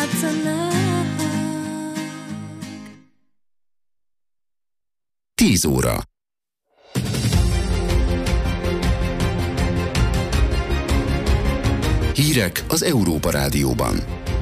játszanak. 10 óra. Hírek az Európa Rádióban.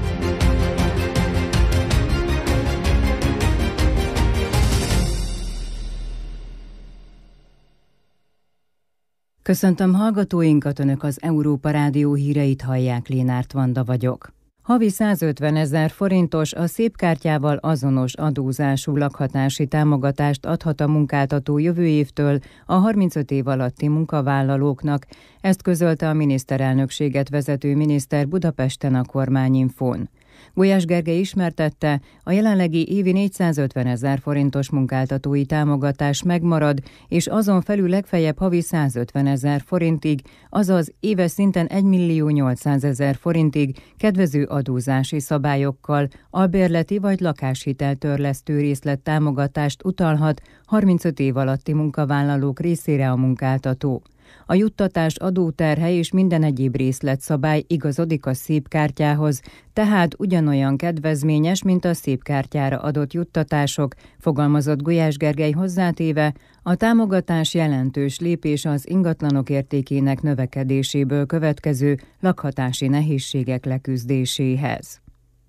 Köszöntöm hallgatóinkat, Önök az Európa Rádió híreit hallják, Lénárt Vanda vagyok. Havi 150 000 forintos, a szépkártyával azonos adózású lakhatási támogatást adhat a munkáltató jövő évtől a 35 év alatti munkavállalóknak. Ezt közölte a miniszterelnökséget vezető miniszter Budapesten a Kormányinfón. Gulyás Gergely ismertette, a jelenlegi évi 450 000 forintos munkáltatói támogatás megmarad, és azon felül legfeljebb havi 150 000 forintig, azaz éves szinten 1 800 000 forintig kedvező adózási szabályokkal albérleti vagy lakáshiteltörlesztő részlettámogatást utalhat 35 év alatti munkavállalók részére a munkáltató. A juttatás adóterhe és minden egyéb részletszabály igazodik a szépkártyához, tehát ugyanolyan kedvezményes, mint a szépkártyára adott juttatások, fogalmazott Gulyás Gergely hozzátéve, a támogatás jelentős lépés az ingatlanok értékének növekedéséből következő lakhatási nehézségek leküzdéséhez.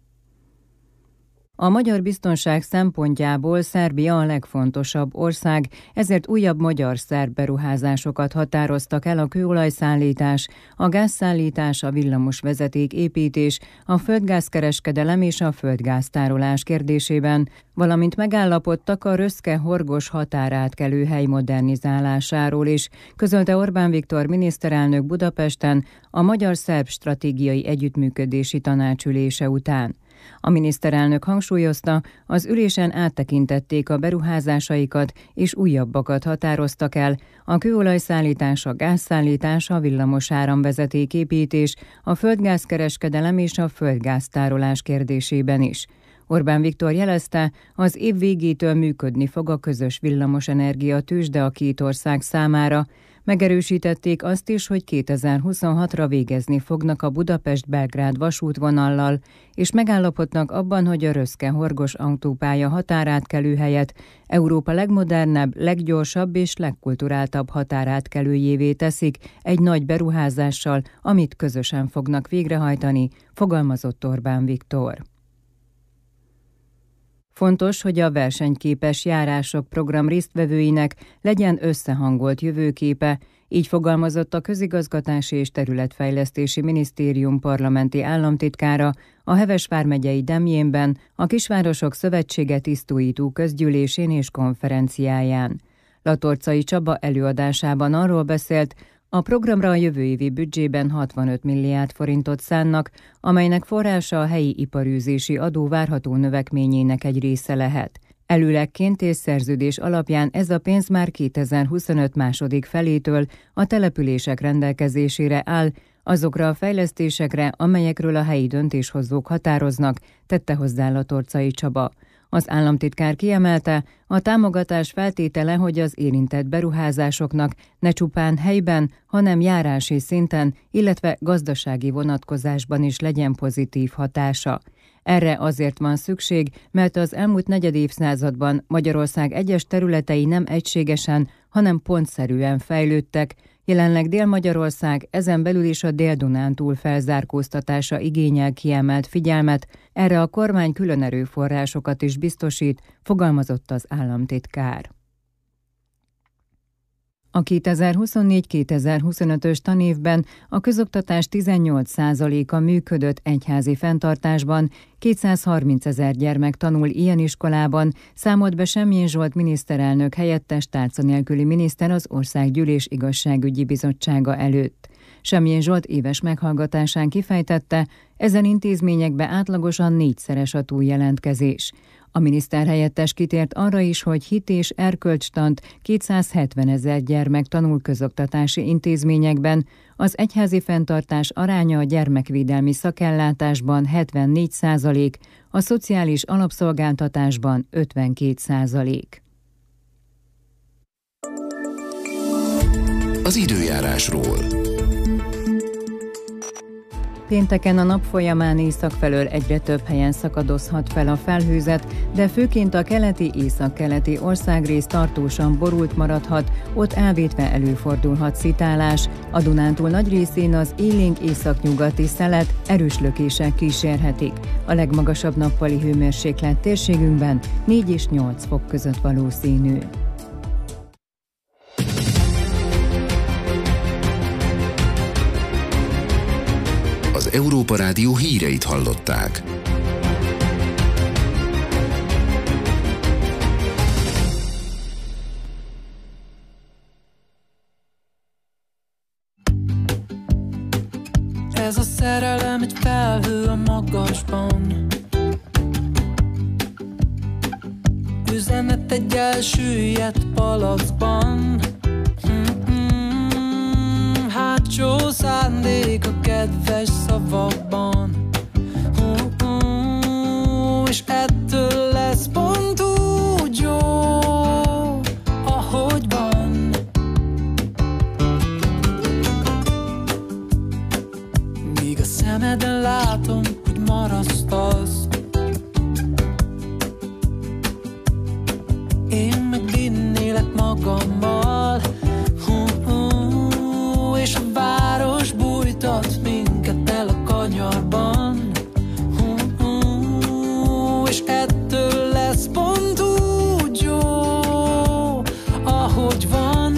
A magyar biztonság szempontjából Szerbia a legfontosabb ország, ezért újabb magyar-szerb beruházásokat határoztak el a kőolajszállítás, a gázszállítás, a villamosvezeték építés, a földgázkereskedelem és a földgáztárolás kérdésében, valamint megállapodtak a Röszke-Horgos határátkelőhely modernizálásáról is, közölte Orbán Viktor miniszterelnök Budapesten a Magyar-Szerb Stratégiai Együttműködési Tanácsülése után. A miniszterelnök hangsúlyozta, az ülésen áttekintették a beruházásaikat és újabbakat határoztak el, a kőolajszállítás, a gázszállítás, a villamosáramvezeték építés, a földgázkereskedelem és a földgáztárolás kérdésében is. Orbán Viktor jelezte, az év végétől működni fog a közös villamosenergia tőzsde a két ország számára. Megerősítették azt is, hogy 2026-ra végezni fognak a Budapest-Belgrád vasútvonallal, és megállapodnak abban, hogy a Röszke-Horgos autópálya határátkelőhelyet Európa legmodernebb, leggyorsabb és legkulturáltabb határátkelőjévé teszik egy nagy beruházással, amit közösen fognak végrehajtani, fogalmazott Orbán Viktor. Fontos, hogy a versenyképes járások program résztvevőinek legyen összehangolt jövőképe, így fogalmazott a Közigazgatási és Területfejlesztési Minisztérium parlamenti államtitkára a Heves vármegyei Demjénben, a Kisvárosok Szövetsége tisztújító közgyűlésén és konferenciáján. Latorcai Csaba előadásában arról beszélt, a programra a jövő évi büdzsében 65 milliárd forintot szánnak, amelynek forrása a helyi iparűzési adó várható növekményének egy része lehet. Előlegként és szerződés alapján ez a pénz már 2025 második felétől a települések rendelkezésére áll, azokra a fejlesztésekre, amelyekről a helyi döntéshozók határoznak, tette hozzá Latorcai Csaba. Az államtitkár kiemelte, a támogatás feltétele, hogy az érintett beruházásoknak ne csupán helyben, hanem járási szinten, illetve gazdasági vonatkozásban is legyen pozitív hatása. Erre azért van szükség, mert az elmúlt negyedévszázadban Magyarország egyes területei nem egységesen, hanem pontszerűen fejlődtek. Jelenleg Dél-Magyarország, ezen belül is a Dél-Dunántúl felzárkóztatása igényel kiemelt figyelmet, erre a kormány külön erőforrásokat is biztosít, fogalmazott az államtitkár. A 2024-2025-ös tanévben a közoktatás 18%-a működött egyházi fenntartásban, 230 000 gyermek tanul ilyen iskolában, számolt be Semjén Zsolt miniszterelnök helyettes tárca nélküli miniszter az Országgyűlés Igazságügyi Bizottsága előtt. Semjén Zsolt éves meghallgatásán kifejtette, ezen intézményekbe átlagosan 4-szeres a túljelentkezés. A miniszterhelyettes kitért arra is, hogy hit és erkölcstant 270 000 gyermek tanul közoktatási intézményekben, az egyházi fenntartás aránya a gyermekvédelmi szakellátásban 74%, a szociális alapszolgáltatásban 52%. Az időjárásról. Pénteken a nap folyamán észak felől egyre több helyen szakadozhat fel a felhőzet, de főként a keleti, északkeleti országrész tartósan borult maradhat, ott elvétve előfordulhat szitálás. A Dunántúl nagy részén az élénk északnyugati szelet erős lökések kísérhetik. A legmagasabb nappali hőmérséklet térségünkben 4 és 8 fok között valószínű. Az Európa Rádió híreit hallották. Ez a szerelem egy felhő a magasban, üzenet egy elsüllyedt palackban. Hátsó szándék a kedves szavakban, és ettől lesz pont úgy jó, ahogy van. Míg a szemeden látom, hogy marasztasz, én meg vinnélek magammal, és a város bújtat minket el a kanyarban, és ettől lesz pont úgy jó, ahogy van.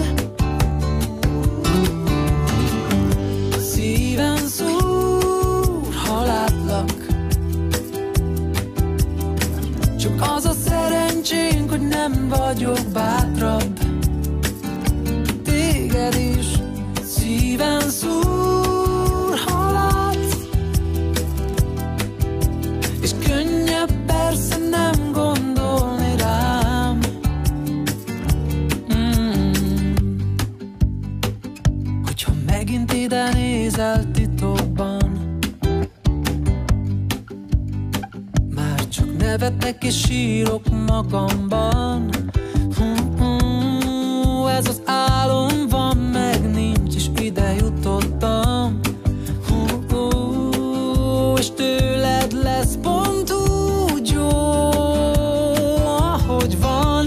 Szívem szúr, ha látlak, csak az a szerencsénk, hogy nem vagyok bátrabb téged is. Szívem szúr, ha látsz, és könnyebb persze nem gondolni rám. Hogyha megint ide nézel titokban, már csak nevetek és sírok magamban. Ez az álom van, meg nincs, és ide jutottam, és tőled lesz pont úgy jó, ahogy van.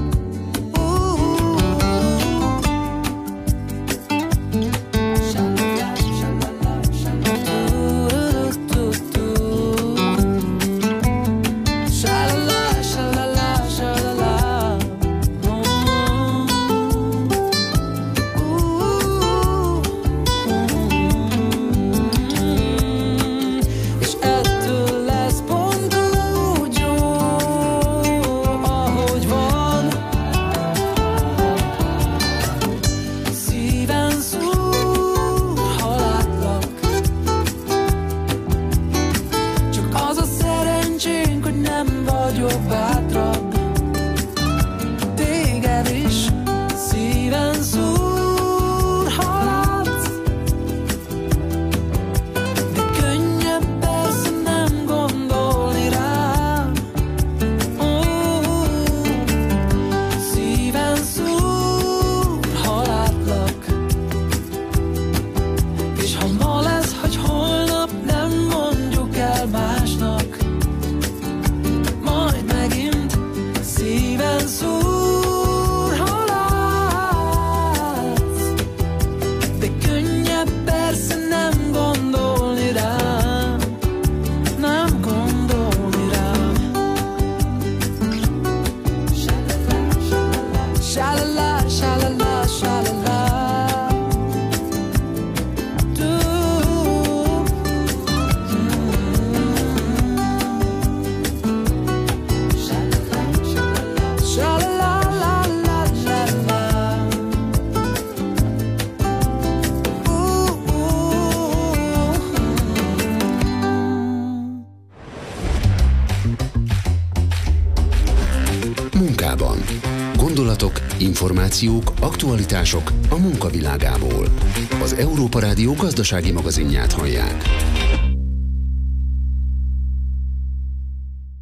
Munkában. Gondolatok, információk, aktualitások a munkavilágából. Az Európa Rádió gazdasági magazinját hallják.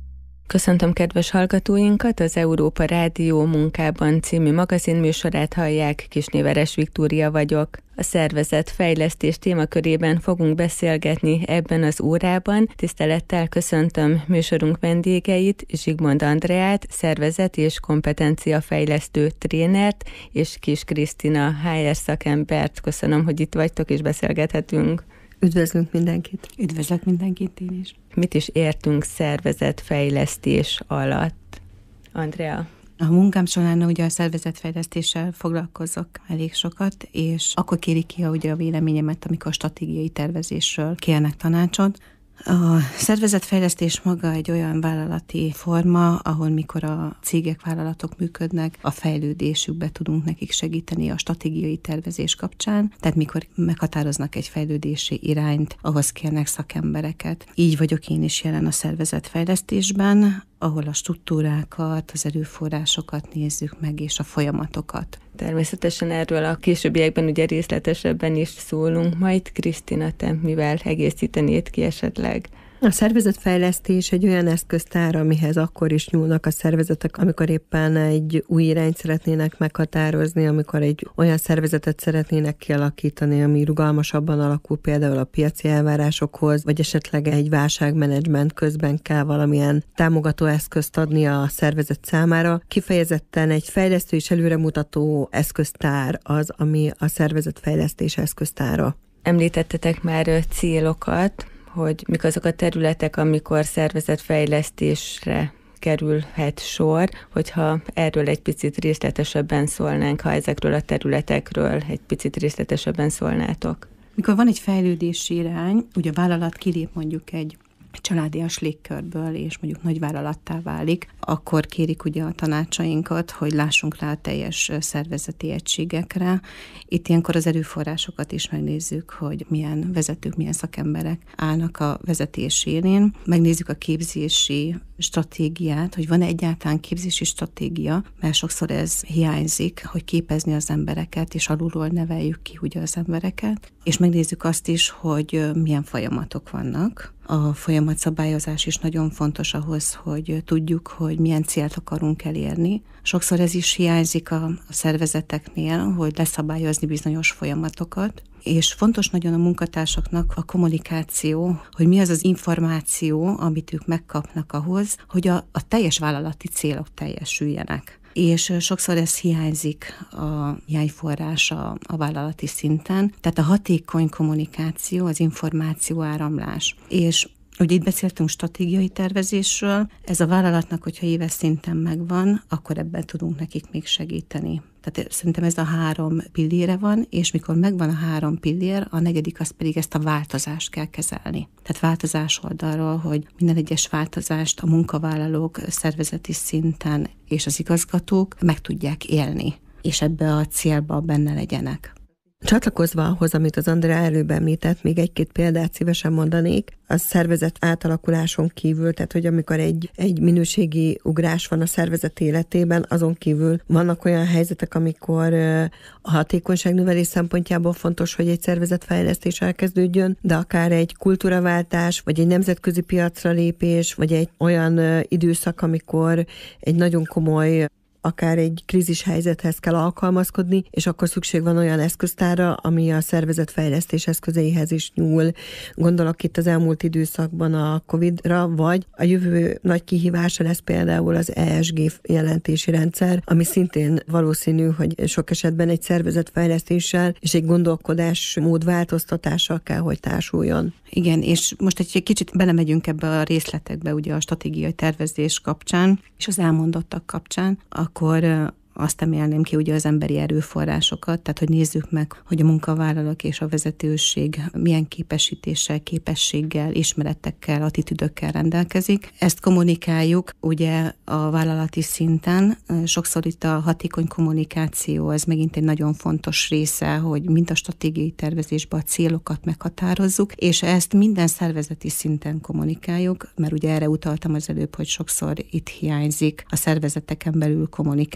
Köszöntöm kedves hallgatóinkat, az Európa Rádió Munkában című magazinműsorát hallják, Kisnéveres Viktória vagyok. A szervezetfejlesztés témakörében fogunk beszélgetni ebben az órában. Tisztelettel köszöntöm műsorunk vendégeit, Zsigmond Andreát, szervezet- és kompetenciafejlesztő trénert, és Kis Krisztina HR szakembert. Köszönöm, hogy itt vagytok és beszélgethetünk. Üdvözlünk mindenkit. Üdvözlök mindenkit én is. Mit is értünk szervezetfejlesztés alatt? Andrea? A munkám során ugye a szervezetfejlesztéssel foglalkozok elég sokat, és akkor kérik ki ugye a véleményemet, amikor stratégiai tervezésről kérnek tanácsot. A szervezetfejlesztés maga egy olyan vállalati forma, ahol mikor a cégek, vállalatok működnek, a fejlődésükbe tudunk nekik segíteni a stratégiai tervezés kapcsán, tehát mikor meghatároznak egy fejlődési irányt, ahhoz kérnek szakembereket. Így vagyok én is jelen a szervezetfejlesztésben, ahol a struktúrákat, az erőforrásokat nézzük meg, és a folyamatokat. Természetesen erről a későbbiekben ugye részletesebben is szólunk majd. Krisztina, te mivel egészítenéd ki esetleg? A szervezetfejlesztés egy olyan eszköztár, amihez akkor is nyúlnak a szervezetek, amikor éppen egy új irányt szeretnének meghatározni, amikor egy olyan szervezetet szeretnének kialakítani, ami rugalmasabban alakul például a piaci elvárásokhoz, vagy esetleg egy válságmenedzsment közben kell valamilyen támogató eszközt adni a szervezet számára. Kifejezetten egy fejlesztő és előremutató eszköztár az, ami a szervezetfejlesztés eszköztára. Említettetek már célokat, hogy mik azok a területek, amikor szervezetfejlesztésre kerülhet sor, hogyha erről egy picit részletesebben szólnánk, ha ezekről a területekről egy picit részletesebben szólnátok. Mikor van egy fejlődési irány, ugye a vállalat kilép mondjuk egy családias légkörből, és mondjuk nagyvállalattá válik, akkor kérik ugye a tanácsainkat, hogy lássunk rá a teljes szervezeti egységekre. Itt ilyenkor az erőforrásokat is megnézzük, hogy milyen vezetők, milyen szakemberek állnak a vezetés élén. Megnézzük a képzési stratégiát, hogy van-e egyáltalán képzési stratégia, mert sokszor ez hiányzik, hogy képezni az embereket, és alulról neveljük ki ugye az embereket. És megnézzük azt is, hogy milyen folyamatok vannak. A folyamatszabályozás is nagyon fontos ahhoz, hogy tudjuk, hogy milyen célt akarunk elérni. Sokszor ez is hiányzik a szervezeteknél, hogy leszabályozni bizonyos folyamatokat. És fontos nagyon a munkatársaknak a kommunikáció, hogy mi az az információ, amit ők megkapnak ahhoz, hogy a teljes vállalati célok teljesüljenek. És sokszor ez hiányzik, a hiányforrás a vállalati szinten, tehát a hatékony kommunikáció, az információ áramlás. És ugye itt beszéltünk stratégiai tervezésről, ez a vállalatnak, hogyha éves szinten megvan, akkor ebben tudunk nekik még segíteni. Tehát szerintem ez a 3 pillére van, és mikor megvan a 3 pillér, a 4. az pedig ezt a változást kell kezelni. Tehát változás oldalról, hogy minden egyes változást a munkavállalók szervezeti szinten és az igazgatók meg tudják élni, és ebbe a célba benne legyenek. Csatlakozva ahhoz, amit az Andrea előbb említett, még egy-két példát szívesen mondanék. A szervezet átalakuláson kívül, tehát hogy amikor egy minőségi ugrás van a szervezet életében, azon kívül vannak olyan helyzetek, amikor a hatékonyságnövelés szempontjából fontos, hogy egy szervezetfejlesztés elkezdődjön, de akár egy kultúraváltás, vagy egy nemzetközi piacra lépés, vagy egy olyan időszak, amikor egy nagyon komoly akár egy krízis helyzethez kell alkalmazkodni, és akkor szükség van olyan eszköztárra, ami a szervezetfejlesztés eszközeihez is nyúl. Gondolok itt az elmúlt időszakban a Covid-ra, vagy a jövő nagy kihívása lesz például az ESG jelentési rendszer, ami szintén valószínű, hogy sok esetben egy szervezetfejlesztéssel és egy gondolkodásmód változtatással kell, hogy társuljon. Igen, és most egy kicsit belemegyünk ebbe a részletekbe, ugye a stratégiai tervezés kapcsán, és az elmondottak kapcsán, akkor azt emelném ki ugye az emberi erőforrásokat, tehát hogy nézzük meg, hogy a munkavállalók és a vezetőség milyen képesítéssel, képességgel, ismeretekkel, attitűdökkel rendelkezik. Ezt kommunikáljuk ugye a vállalati szinten. Sokszor itt a hatékony kommunikáció, ez megint egy nagyon fontos része, hogy mind a stratégiai tervezésben a célokat meghatározzuk, és ezt minden szervezeti szinten kommunikáljuk, mert ugye erre utaltam az előbb, hogy sokszor itt hiányzik a szervezeteken belül kommunikáció,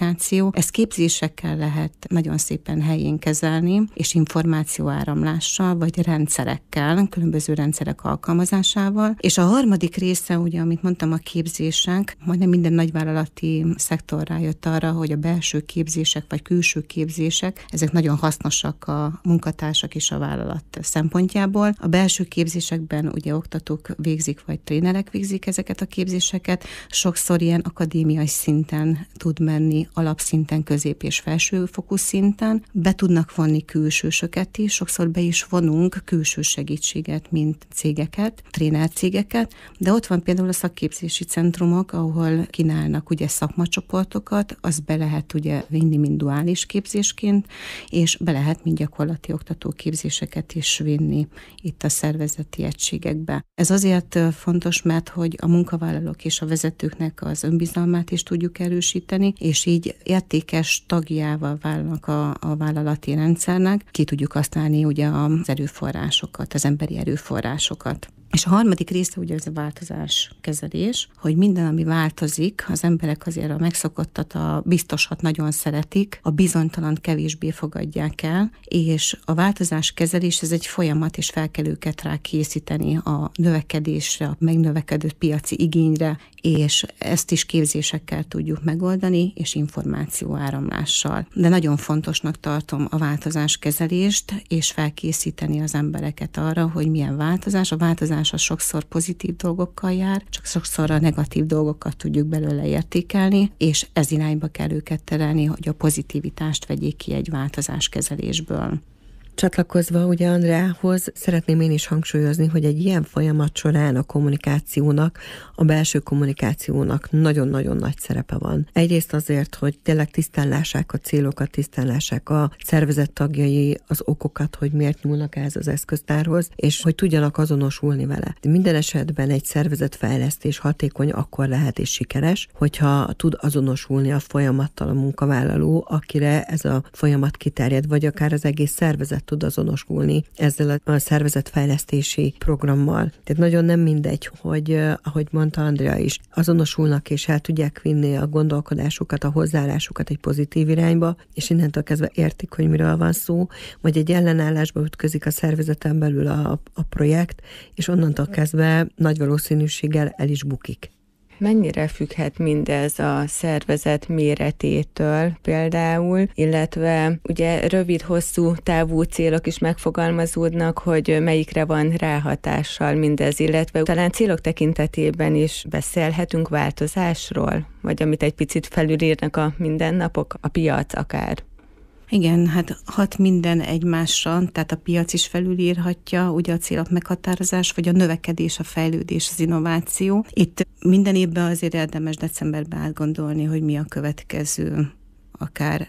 innováció. Ezt képzésekkel lehet nagyon szépen helyén kezelni, és információáramlással, vagy rendszerekkel, különböző rendszerek alkalmazásával. És a harmadik része, ugye, amit mondtam, a képzések, majdnem minden nagyvállalati szektor rájött arra, hogy a belső képzések, vagy külső képzések, ezek nagyon hasznosak a munkatársak és a vállalat szempontjából. A belső képzésekben ugye oktatók végzik, vagy trénerek végzik ezeket a képzéseket. Sokszor ilyen akadémiai szinten tud menni, alapszinten, közép- és felsőfokú szinten. Be tudnak vonni külsősöket is, sokszor be is vonunk külső segítséget, mint cégeket, trénercégeket, de ott van például a szakképzési centrumok, ahol kínálnak ugye szakmacsoportokat, az be lehet ugye vinni mind duális képzésként, és be lehet mind gyakorlati oktatóképzéseket is vinni itt a szervezeti egységekbe. Ez azért fontos, mert hogy a munkavállalók és a vezetőknek az önbizalmát is tudjuk erősíteni, és így értékes tagjával válnak a vállalati rendszernek, ki tudjuk használni ugye az erőforrásokat, az emberi erőforrásokat. És a harmadik része ugye ez a változáskezelés, hogy minden, ami változik, az emberek azért a megszokottat, a biztosat nagyon szeretik, a bizonytalant kevésbé fogadják el, és a változáskezelés ez egy folyamat, és fel kell őket rá készíteni a növekedésre, a megnövekedő piaci igényre, és ezt is képzésekkel tudjuk megoldani, és információáramlással. De nagyon fontosnak tartom a változáskezelést, és felkészíteni az embereket arra, hogy milyen változás. A változás az sokszor pozitív dolgokkal jár, csak sokszor a negatív dolgokat tudjuk belőle értékelni, és ez irányba kell őket terelni, hogy a pozitivitást vegyék ki egy változáskezelésből. Csatlakozva ugye Andreához szeretném én is hangsúlyozni, hogy egy ilyen folyamat során a kommunikációnak, a belső kommunikációnak nagyon-nagyon nagy szerepe van. Egyrészt azért, hogy tényleg tisztán lássák a célokat, tisztán lássák a szervezet tagjai az okokat, hogy miért nyúlnak ez az eszköztárhoz, és hogy tudjanak azonosulni vele. Minden esetben egy szervezetfejlesztés hatékony akkor lehet és sikeres, hogyha tud azonosulni a folyamattal a munkavállaló, akire ez a folyamat kiterjed, vagy akár az egész szervezet tud azonosulni ezzel a szervezetfejlesztési programmal. Tehát nagyon nem mindegy, hogy, ahogy mondta Andrea is, azonosulnak és el tudják vinni a gondolkodásukat, a hozzáállásukat egy pozitív irányba, és innentől kezdve értik, hogy miről van szó, vagy egy ellenállásba ütközik a szervezeten belül a projekt, és onnantól kezdve nagy valószínűséggel el is bukik. Mennyire függhet mindez a szervezet méretétől például, illetve ugye rövid-hosszú távú célok is megfogalmazódnak, hogy melyikre van ráhatással mindez, illetve talán célok tekintetében is beszélhetünk változásról, vagy amit egy picit felülírnak a mindennapok, a piac akár. Igen, hát hat minden egymásra, tehát a piac is felülírhatja, ugye a célok meghatározás, vagy a növekedés, a fejlődés, az innováció. Itt minden évben azért érdemes decemberben átgondolni, hogy mi a következő akár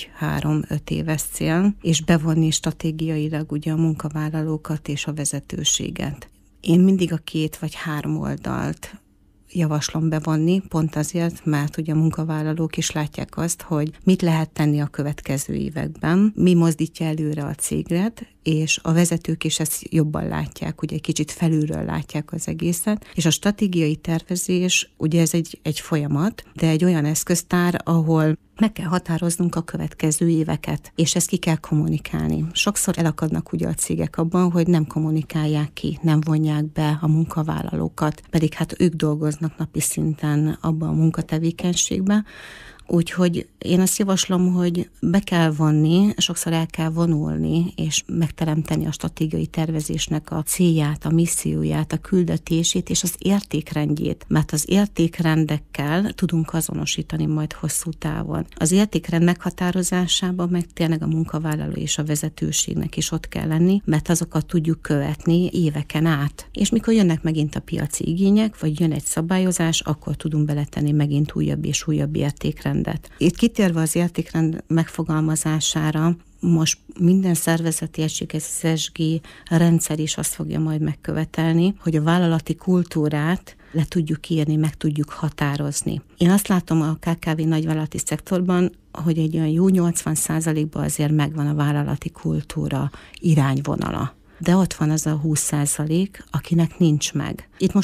1-3-5 éves cél, és bevonni stratégiailag ugye a munkavállalókat és a vezetőséget. Én mindig a 2 vagy 3 oldalt javaslom bevonni, pont azért, mert ugye a munkavállalók is látják azt, hogy mit lehet tenni a következő években, mi mozdítja előre a céget, és a vezetők is ezt jobban látják, ugye egy kicsit felülről látják az egészet, és a stratégiai tervezés, ugye ez egy folyamat, de egy olyan eszköztár, ahol meg kell határoznunk a következő éveket, és ezt ki kell kommunikálni. Sokszor elakadnak ugye a cégek abban, hogy nem kommunikálják ki, nem vonják be a munkavállalókat, pedig hát ők dolgoznak napi szinten abban a munkatevékenységben. Úgyhogy én azt javaslom, hogy be kell vonni, sokszor el kell vonulni, és megteremteni a stratégiai tervezésnek a célját, a misszióját, a küldetését és az értékrendjét, mert az értékrendekkel tudunk azonosítani majd hosszú távon. Az értékrend meghatározásában meg tényleg a munkavállaló és a vezetőségnek is ott kell lenni, mert azokat tudjuk követni éveken át. És mikor jönnek megint a piaci igények, vagy jön egy szabályozás, akkor tudunk beletenni megint újabb és újabb értékrendet. Itt kitérve az értékrend megfogalmazására, most minden szervezeti egység, ez az ESG rendszer is azt fogja majd megkövetelni, hogy a vállalati kultúrát le tudjuk írni, meg tudjuk határozni. Én azt látom a KKV nagyvállalati szektorban, hogy egy olyan jó 80%-ban azért megvan a vállalati kultúra irányvonala. De ott van az a 20%, akinek nincs meg. Itt most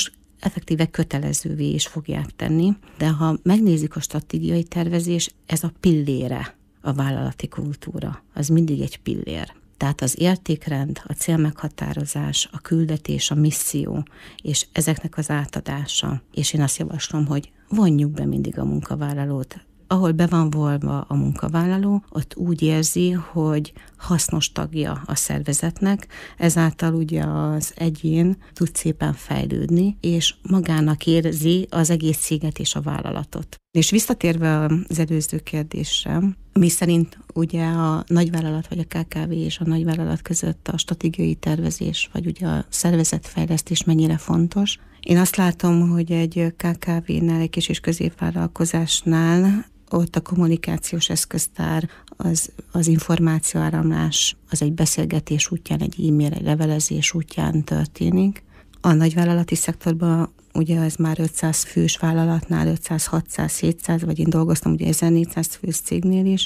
effektíve kötelezővé is fogják tenni, de ha megnézzük a stratégiai tervezés, ez a pillére a vállalati kultúra, az mindig egy pillér. Tehát az értékrend, a célmeghatározás, a küldetés, a misszió, és ezeknek az átadása. És én azt javaslom, hogy vonjuk be mindig a munkavállalót. Ahol be van volva a munkavállaló, ott úgy érzi, hogy hasznos tagja a szervezetnek, ezáltal ugye az egyén tud szépen fejlődni, és magának érzi az egész céget és a vállalatot. És visszatérve az előző kérdésre, mi szerint ugye a nagyvállalat vagy a KKV és a nagyvállalat között a stratégiai tervezés, vagy ugye a szervezetfejlesztés mennyire fontos. Én azt látom, hogy egy KKV-nál, egy kis és középvállalkozásnál ott a kommunikációs eszköztár, az információáramlás, az egy beszélgetés útján, egy e-mail, egy levelezés útján történik. A nagyvállalati szektorban ugye ez már 500 fős vállalatnál, 500, 600, 700, vagy én dolgoztam ugye 1400 fős cégnél is,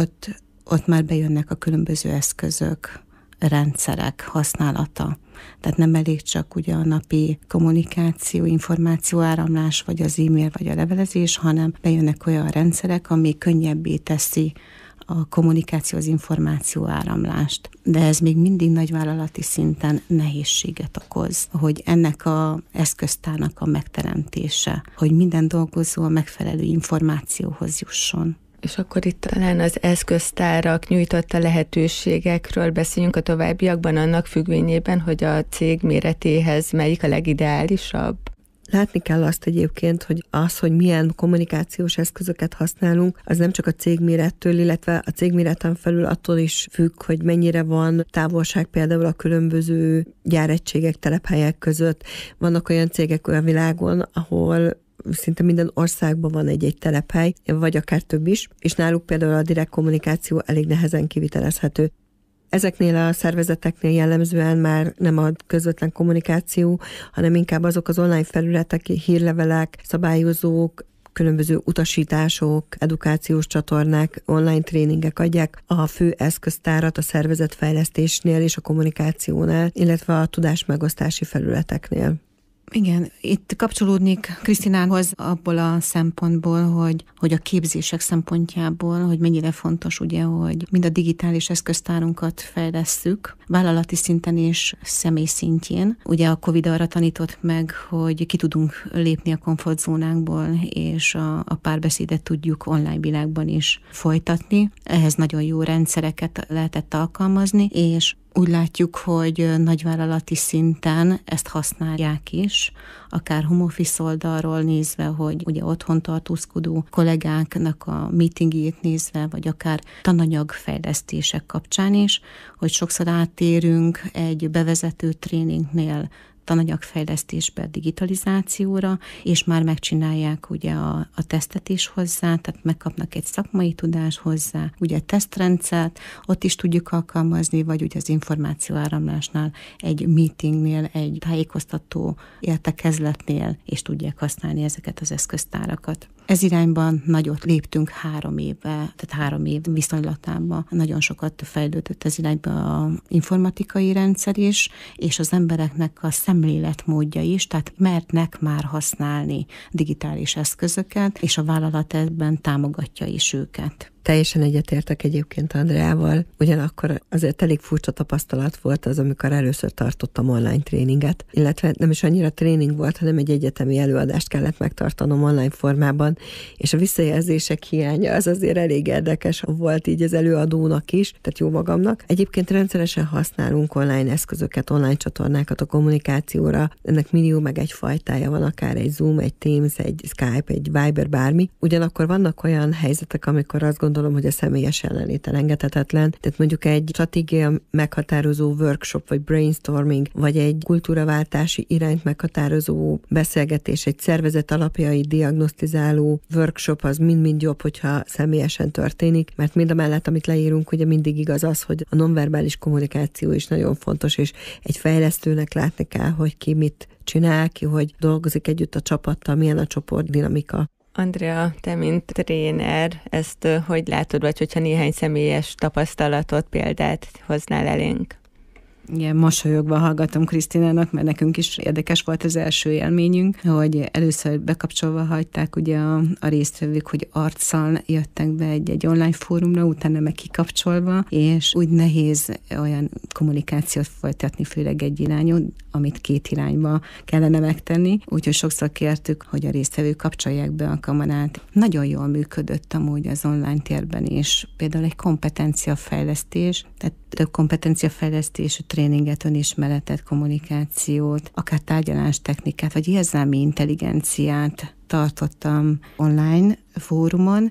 ott már bejönnek a különböző eszközök, rendszerek használata. Tehát nem elég csak ugye a napi kommunikáció, információáramlás, vagy az e-mail, vagy a levelezés, hanem bejönnek olyan rendszerek, ami könnyebbé teszi a kommunikáció, az információáramlást. De ez még mindig nagyvállalati szinten nehézséget okoz, hogy ennek az eszköztárnak a megteremtése, hogy minden dolgozó a megfelelő információhoz jusson. És akkor itt talán az eszköztárak nyújtotta lehetőségekről beszéljünk a továbbiakban, annak függvényében, hogy a cég méretéhez melyik a legideálisabb? Látni kell azt egyébként, hogy milyen kommunikációs eszközöket használunk, az nem csak a cégmérettől, illetve a cégméreten felül attól is függ, hogy mennyire van távolság például a különböző gyáregységek, telephelyek között. Vannak olyan cégek a világon, ahol szinte minden országban van egy telephely, vagy akár több is, és náluk például a direkt kommunikáció elég nehezen kivitelezhető. Ezeknél a szervezeteknél jellemzően már nem a közvetlen kommunikáció, hanem inkább azok az online felületek, hírlevelek, szabályozók, különböző utasítások, edukációs csatornák, online tréningek adják a fő eszköztárat a szervezetfejlesztésnél és a kommunikációnál, illetve a tudásmegosztási felületeknél. Igen, itt kapcsolódnék Krisztinához abból a szempontból, hogy a képzések szempontjából, hogy mennyire fontos ugye, hogy mind a digitális eszköztárunkat fejlesszük, vállalati szinten és személy szintjén. Ugye a Covid arra tanított meg, hogy ki tudunk lépni a komfortzónánkból, és a párbeszédet tudjuk online világban is folytatni. Ehhez nagyon jó rendszereket lehetett alkalmazni, és úgy látjuk, hogy nagyvállalati szinten ezt használják is, akár home office oldalról nézve, hogy ugye otthon tartózkodó kollégáknak a meetingjét nézve, vagy akár tananyagfejlesztések kapcsán is, hogy sokszor áttérünk egy bevezető tréningnél tananyagfejlesztésbe, digitalizációra, és már megcsinálják ugye a tesztet is hozzá, tehát megkapnak egy szakmai tudást hozzá, ugye tesztrendszert, ott is tudjuk alkalmazni, vagy ugye az információáramlásnál, egy meetingnél, egy tájékoztató értekezletnél, és tudják használni ezeket az eszköztárakat. Ez irányban nagyot léptünk 3 éve, tehát 3 év viszonylatában. Nagyon sokat fejlődött ez irányba az informatikai rendszer is, és az embereknek a szemléletmódja is, tehát mernek már használni digitális eszközöket, és a vállalat ebben támogatja is őket. Teljesen egyetértek egyébként Andreával, ugyanakkor azért elég furcsa tapasztalat volt az, amikor először tartottam online tréninget, illetve nem is annyira tréning volt, hanem egy egyetemi előadást kellett megtartanom online formában, és a visszajelzések hiánya az azért elég érdekes volt így az előadónak is, tehát jó magamnak. Egyébként rendszeresen használunk online eszközöket, online csatornákat a kommunikációra, ennek millió meg egy fajtája van, akár egy Zoom, egy Teams, egy Skype, egy Viber, bármi. Ugyanakkor vannak olyan helyzetek, amikor azt gondolom, hogy a személyes jelenlét elengedhetetlen. Tehát mondjuk egy stratégia meghatározó workshop, vagy brainstorming, vagy egy kultúraváltási irányt meghatározó beszélgetés, egy szervezet alapjait diagnosztizáló workshop, az mind-mind jobb, hogyha személyesen történik, mert mind a mellett, amit leírunk, ugye mindig igaz az, hogy a nonverbális kommunikáció is nagyon fontos, és egy fejlesztőnek látni kell, hogy ki mit csinál, ki hogy dolgozik együtt a csapattal, milyen a csoport dinamika. Andrea, te mint tréner, ezt hogy látod, vagy hogyha néhány személyes tapasztalatot, példát hoznál elénk? Igen, mosolyogva hallgatom Krisztinának, mert nekünk is érdekes volt az első élményünk, hogy először bekapcsolva hagyták ugye a résztvevők, hogy arccal jöttek be egy online fórumra, utána meg kikapcsolva, és úgy nehéz olyan kommunikációt folytatni, főleg egy irányon, amit két irányba kellene megtenni. Úgyhogy sokszor kértük, hogy a résztvevők kapcsolják be a kamerát. Nagyon jól működött amúgy az online térben is. Például egy kompetenciafejlesztés, tehát több kompetenciafejlesztésű tréninget, önismeretet, kommunikációt, akár tárgyalástechnikát, vagy érzelmi intelligenciát tartottam online fórumon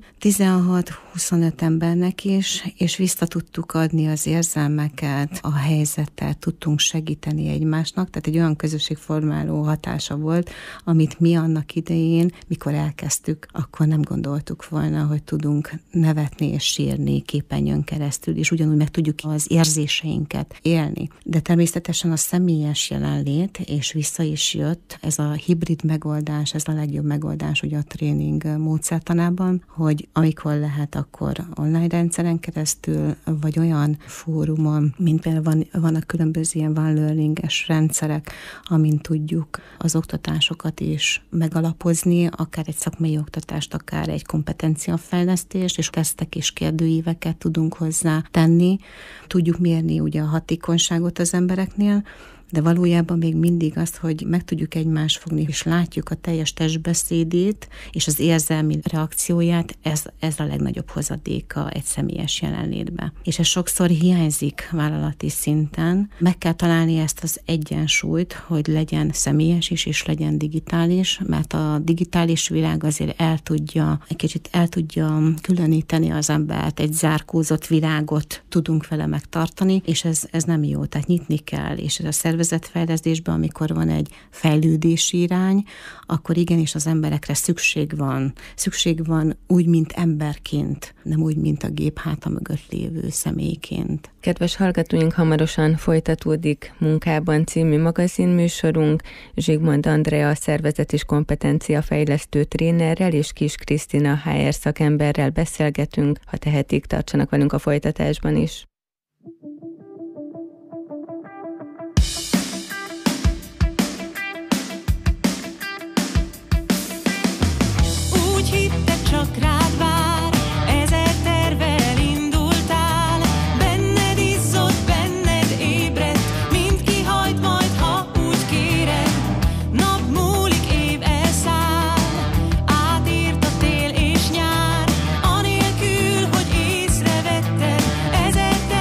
16-25 embernek is, és vissza tudtuk adni az érzelmeket, a helyzetet, tudtunk segíteni egymásnak, tehát egy olyan közösségformáló hatása volt, amit mi annak idején, mikor elkezdtük, akkor nem gondoltuk volna, hogy tudunk nevetni és sírni képernyőn keresztül, és ugyanúgy meg tudjuk az érzéseinket élni. De természetesen a személyes jelenlét, és vissza is jött, ez a hibrid megoldás, ez a legjobb megoldás ugye a tréning módszertanában, hogy amikor lehet, akkor online rendszeren keresztül, vagy olyan fórumon, mint például vannak különböző ilyen one learning-es rendszerek, amin tudjuk az oktatásokat is megalapozni, akár egy szakmai oktatást, akár egy kompetenciafejlesztést, és tesztek és kérdőíveket tudunk hozzá tenni. Tudjuk mérni ugye a hatékonyságot az embereknél, de valójában még mindig azt, hogy meg tudjuk egymást fogni, és látjuk a teljes testbeszédét, és az érzelmi reakcióját, ez a legnagyobb hozadéka egy személyes jelenlétbe. És ez sokszor hiányzik vállalati szinten. Meg kell találni ezt az egyensúlyt, hogy legyen személyes is, és legyen digitális, mert a digitális világ azért kicsit el tudja különíteni az embert, egy zárkózott világot tudunk vele megtartani, és ez nem jó, tehát nyitni kell, és ez a szervezetfejlesztésben, amikor van egy fejlődési irány, akkor igenis az emberekre szükség van. Szükség van úgy, mint emberként, nem úgy, mint a gép háta mögött lévő személyként. Kedves hallgatóink, hamarosan folytatódik Munkában című magazinműsorunk. Zsigmond Andrea szervezet- és kompetenciafejlesztő trénerrel és Kis Krisztina HR szakemberrel beszélgetünk. Ha tehetik, tartsanak velünk a folytatásban is. Csak rád vár, ezer tervvel indultál, benned izzott, benned ébredt, mind kihajt majd, ha úgy kéred. Nap múlik, év elszáll, átért a tél és nyár, anélkül, hogy észrevetted, ezer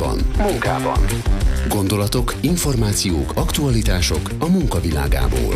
Munkában. Gondolatok, információk, aktualitások a munkavilágából.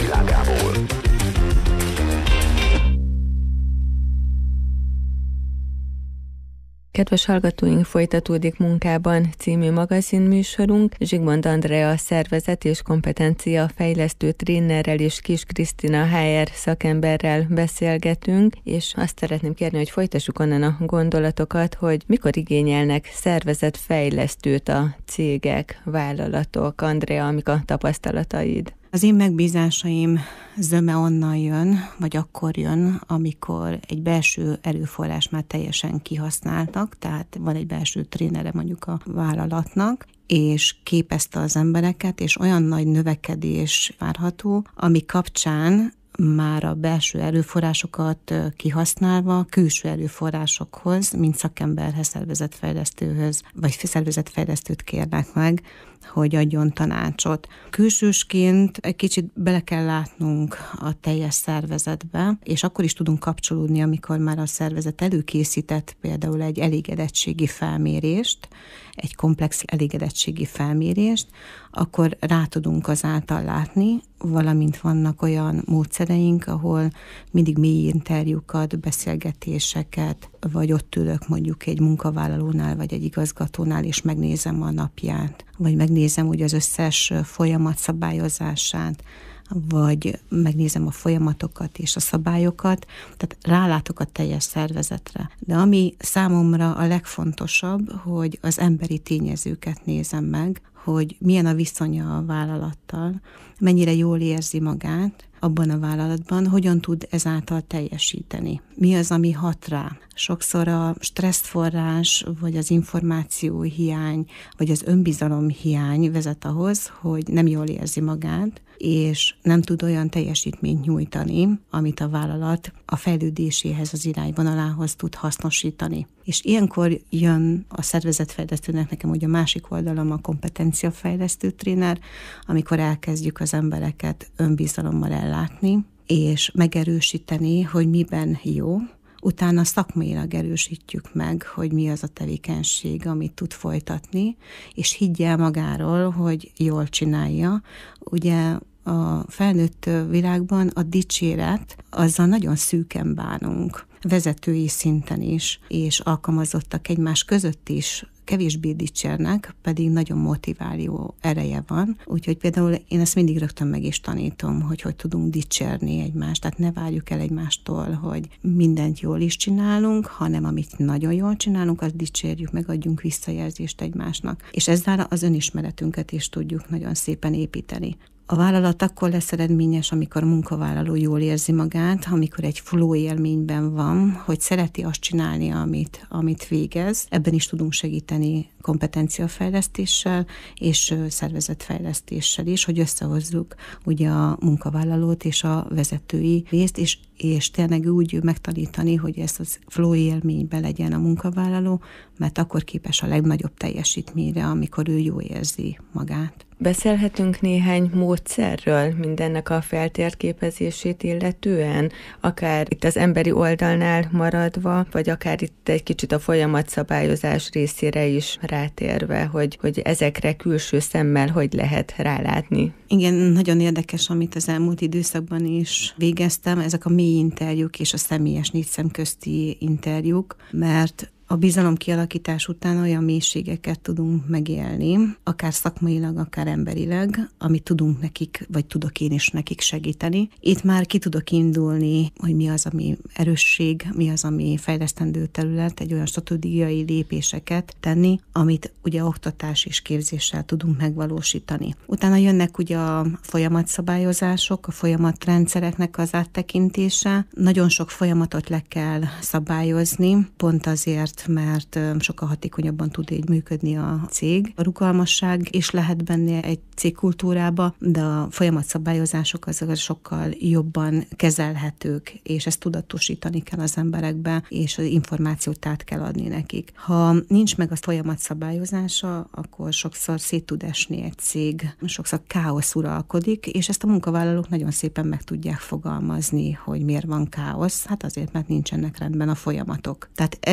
Kedves hallgatóink, folytatódik Munkában című magazinműsorunk. Zsigmond Andrea szervezet és kompetencia fejlesztő trénerrel és Kis Krisztina HR szakemberrel beszélgetünk, és azt szeretném kérni, hogy folytassuk onnan a gondolatokat, hogy mikor igényelnek szervezetfejlesztőt a cégek, vállalatok. Andrea, amik a tapasztalataid? Az én megbízásaim zöme onnan jön, vagy akkor jön, amikor egy belső erőforrás már teljesen kihasználtak, tehát van egy belső trénere mondjuk a vállalatnak, és képezte az embereket, és olyan nagy növekedés várható, ami kapcsán már a belső erőforrásokat kihasználva külső erőforrásokhoz, mint szakemberhez, szervezetfejlesztőhöz, vagy szervezetfejlesztőt kérnek meg, hogy adjon tanácsot. Külsősként egy kicsit bele kell látnunk a teljes szervezetbe, és akkor is tudunk kapcsolódni, amikor már a szervezet előkészített például egy elégedettségi felmérést, egy komplex elégedettségi felmérést, akkor rá tudunk azáltal látni, valamint vannak olyan módszereink, ahol mindig mély interjúkat, beszélgetéseket, vagy ott ülök mondjuk egy munkavállalónál, vagy egy igazgatónál, és megnézem a napját, vagy megnézem úgy az összes folyamat szabályozását, vagy megnézem a folyamatokat és a szabályokat, tehát rálátok a teljes szervezetre. De ami számomra a legfontosabb, hogy az emberi tényezőket nézem meg, hogy milyen a viszonya a vállalattal, mennyire jól érzi magát abban a vállalatban, hogyan tud ezáltal teljesíteni. Mi az, ami hat rá? Sokszor a stresszforrás, vagy az információhiány, vagy az önbizalomhiány vezet ahhoz, hogy nem jól érzi magát, és nem tud olyan teljesítményt nyújtani, amit a vállalat a fejlődéséhez, az irányvonalához tud hasznosítani. És ilyenkor jön a szervezetfejlesztőnek, nekem ugye a másik oldalom a kompetenciafejlesztő tréner, amikor elkezdjük az embereket önbizalommal ellátni, és megerősíteni, hogy miben jó, utána szakmailag erősítjük meg, hogy mi az a tevékenység, amit tud folytatni, és higgye el magáról, hogy jól csinálja. Ugye a felnőtt világban a dicséret, azzal nagyon szűken bánunk, vezetői szinten is, és alkalmazottak egymás között is kevésbé dicsérnek, pedig nagyon motiváló ereje van. Úgyhogy például én ezt mindig rögtön meg is tanítom, hogy tudunk dicsérni egymást. Tehát ne várjuk el egymástól, hogy mindent jól is csinálunk, hanem amit nagyon jól csinálunk, azt dicsérjük, megadjunk visszajelzést egymásnak. És ezzel az önismeretünket is tudjuk nagyon szépen építeni. A vállalat akkor lesz eredményes, amikor a munkavállaló jól érzi magát, amikor egy flow élményben van, hogy szereti azt csinálni, amit végez. Ebben is tudunk segíteni kompetenciafejlesztéssel és szervezetfejlesztéssel is, hogy összehozzuk ugye a munkavállalót és a vezetői részt, és tényleg úgy megtanítani, hogy ezt a flow élményben legyen a munkavállaló, mert akkor képes a legnagyobb teljesítményre, amikor ő jól érzi magát. Beszélhetünk néhány módszerről mindennek a feltérképezését illetően, akár itt az emberi oldalnál maradva, vagy akár itt egy kicsit a folyamatszabályozás részére is rátérve, hogy ezekre külső szemmel hogy lehet rálátni. Igen, nagyon érdekes, amit az elmúlt időszakban is végeztem, ezek a mély interjúk és a személyes négy szem közti interjúk, mert a bizalom kialakítás után olyan mélységeket tudunk megélni, akár szakmailag, akár emberileg, amit tudunk nekik, vagy tudok én is nekik segíteni. Itt már ki tudok indulni, hogy mi az, ami erősség, mi az, ami fejlesztendő terület, egy olyan stratégiai lépéseket tenni, amit ugye oktatás és képzéssel tudunk megvalósítani. Utána jönnek ugye a folyamatszabályozások, a folyamatrendszereknek az áttekintése. Nagyon sok folyamatot le kell szabályozni, pont azért, mert sokkal hatékonyabban tud így működni a cég. A rugalmasság is lehet benne egy cégkultúrába, de a folyamatszabályozások azok sokkal jobban kezelhetők, és ezt tudatosítani kell az emberekbe, és az információt át kell adni nekik. Ha nincs meg a folyamatszabályozása, akkor sokszor szét tud esni egy cég, sokszor káosz uralkodik, és ezt a munkavállalók nagyon szépen meg tudják fogalmazni, hogy miért van káosz. Hát azért, mert nincsenek rendben a folyamatok. Tehát ez is megint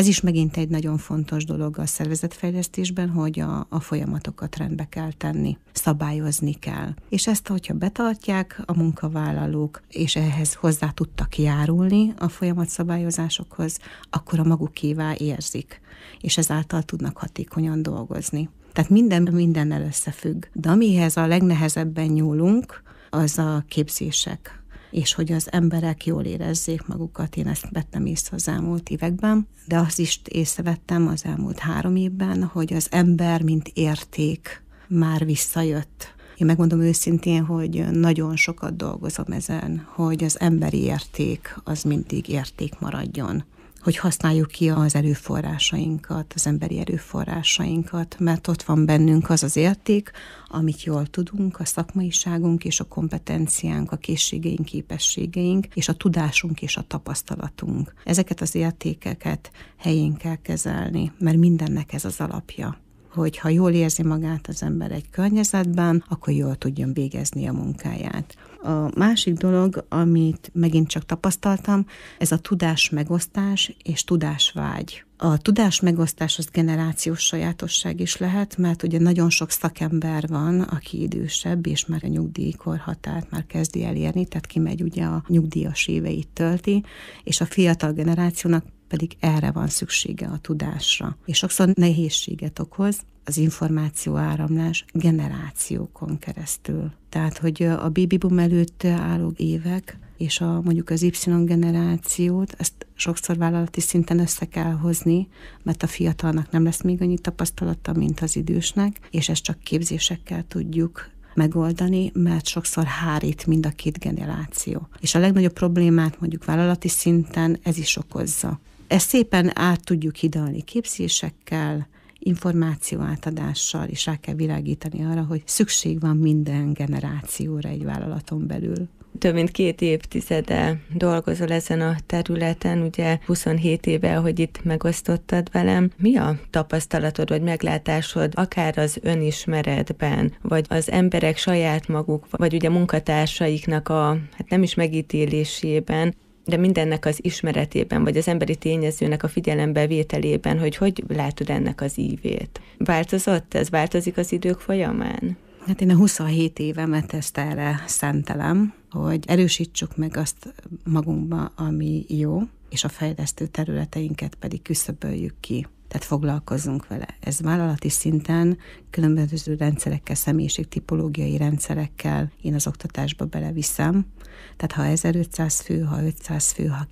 megint egy nagyon fontos dolog a szervezetfejlesztésben, hogy a folyamatokat rendbe kell tenni, szabályozni kell. És ezt, hogyha betartják a munkavállalók, és ehhez hozzá tudtak járulni a folyamatszabályozásokhoz, akkor a magukévá érzik, és ezáltal tudnak hatékonyan dolgozni. Tehát mindennel összefügg. De amihez a legnehezebben nyúlunk, az a képzések, és hogy az emberek jól érezzék magukat. Én ezt vettem észre az elmúlt években, de azt is észrevettem az elmúlt 3 évben, hogy az ember, mint érték már visszajött. Én megmondom őszintén, hogy nagyon sokat dolgozom ezen, hogy az emberi érték az mindig érték maradjon. Hogy használjuk ki az erőforrásainkat, az emberi erőforrásainkat, mert ott van bennünk az az érték, amit jól tudunk, a szakmaiságunk és a kompetenciánk, a készségeink, képességeink, és a tudásunk és a tapasztalatunk. Ezeket az értékeket helyén kell kezelni, mert mindennek ez az alapja. Hogyha jól érzi magát az ember egy környezetben, akkor jól tudjon végezni a munkáját. A másik dolog, amit megint csak tapasztaltam, ez a tudásmegosztás és tudásvágy. A tudásmegosztás az generációs sajátosság is lehet, mert ugye nagyon sok szakember van, aki idősebb, és már a nyugdíjkorhatárt már kezdi elérni, tehát kimegy ugye a nyugdíjas éveit tölti, és a fiatal generációnak pedig erre van szüksége, a tudásra. És sokszor nehézséget okoz az információáramlás generációkon keresztül. Tehát, hogy a baby boom előtt álló évek, és mondjuk az Y generációt, ezt sokszor vállalati szinten össze kell hozni, mert a fiatalnak nem lesz még annyi tapasztalata, mint az idősnek, és ezt csak képzésekkel tudjuk megoldani, mert sokszor hárít mind a 2 generáció. És a legnagyobb problémát mondjuk vállalati szinten ez is okozza. Ezt szépen át tudjuk hidalni képzésekkel, információ átadással, és rá kell világítani arra, hogy szükség van minden generációra egy vállalaton belül. Több mint 2 évtizede dolgozol ezen a területen, ugye 27 éve, ahogy itt megosztottad velem. Mi a tapasztalatod, vagy meglátásod, akár az önismeretben, vagy az emberek saját maguk, vagy ugye munkatársaiknak nem is megítélésében, de mindennek az ismeretében, vagy az emberi tényezőnek a figyelembevételében, hogy látod ennek az ívét? Változott ez? Változik az idők folyamán? Hát én a 27 évemet ezt erre szentelem, hogy erősítsük meg azt magunkba, ami jó, és a fejlesztő területeinket pedig küszöböljük ki. Tehát foglalkozzunk vele. Ez vállalati szinten különböző rendszerekkel, személyiségtipológiai rendszerekkel én az oktatásba beleviszem. Tehát ha 1500 fő, ha 500 fő, ha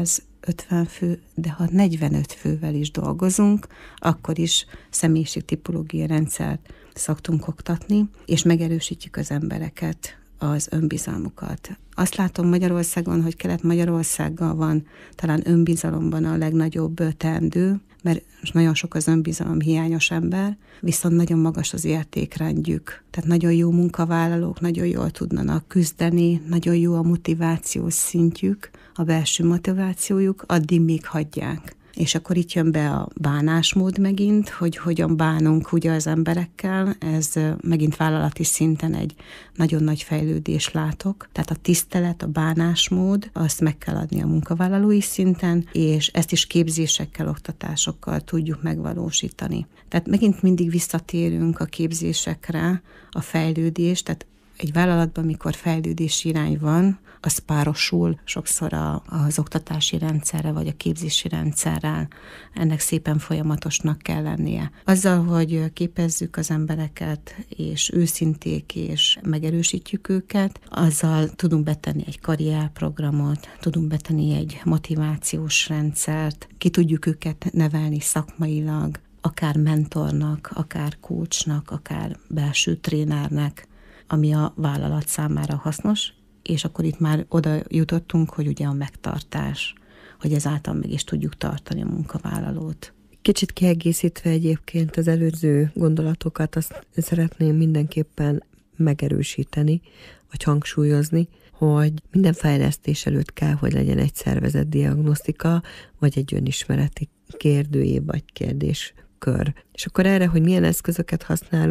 250 fő, de ha 45 fővel is dolgozunk, akkor is személyiségtipológiai rendszert szoktunk oktatni, és megerősítjük az embereket, az önbizalmukat. Azt látom Magyarországon, hogy Kelet-Magyarországgal van talán önbizalomban a legnagyobb teendő, mert nagyon sok az önbizalom hiányos ember, viszont nagyon magas az értékrendjük. Tehát nagyon jó munkavállalók, nagyon jól tudnak küzdeni, nagyon jó a motivációs szintjük, a belső motivációjuk, addig még hagyják. És akkor itt jön be a bánásmód megint, hogy hogyan bánunk ugye az emberekkel, ez megint vállalati szinten egy nagyon nagy fejlődés látok. Tehát a tisztelet, a bánásmód, azt meg kell adni a munkavállalói szinten, és ezt is képzésekkel, oktatásokkal tudjuk megvalósítani. Tehát megint mindig visszatérünk a képzésekre, a fejlődés, tehát egy vállalatban, mikor fejlődési irány van, az párosul sokszor az oktatási rendszerre, vagy a képzési rendszerrel. Ennek szépen folyamatosnak kell lennie. Azzal, hogy képezzük az embereket, és őszinték, és megerősítjük őket, azzal tudunk betenni egy karrierprogramot, tudunk betenni egy motivációs rendszert, ki tudjuk őket nevelni szakmailag, akár mentornak, akár coachnak, akár belső trénernek, ami a vállalat számára hasznos, és akkor itt már oda jutottunk, hogy ugye a megtartás, hogy ezáltal meg is tudjuk tartani a munkavállalót. Kicsit kiegészítve egyébként az előző gondolatokat, azt szeretném mindenképpen megerősíteni, vagy hangsúlyozni, hogy minden fejlesztés előtt kell, hogy legyen egy szervezetdiagnosztika, vagy egy önismereti kérdőív, vagy kérdéskör. És akkor erre, hogy milyen eszközöket használunk,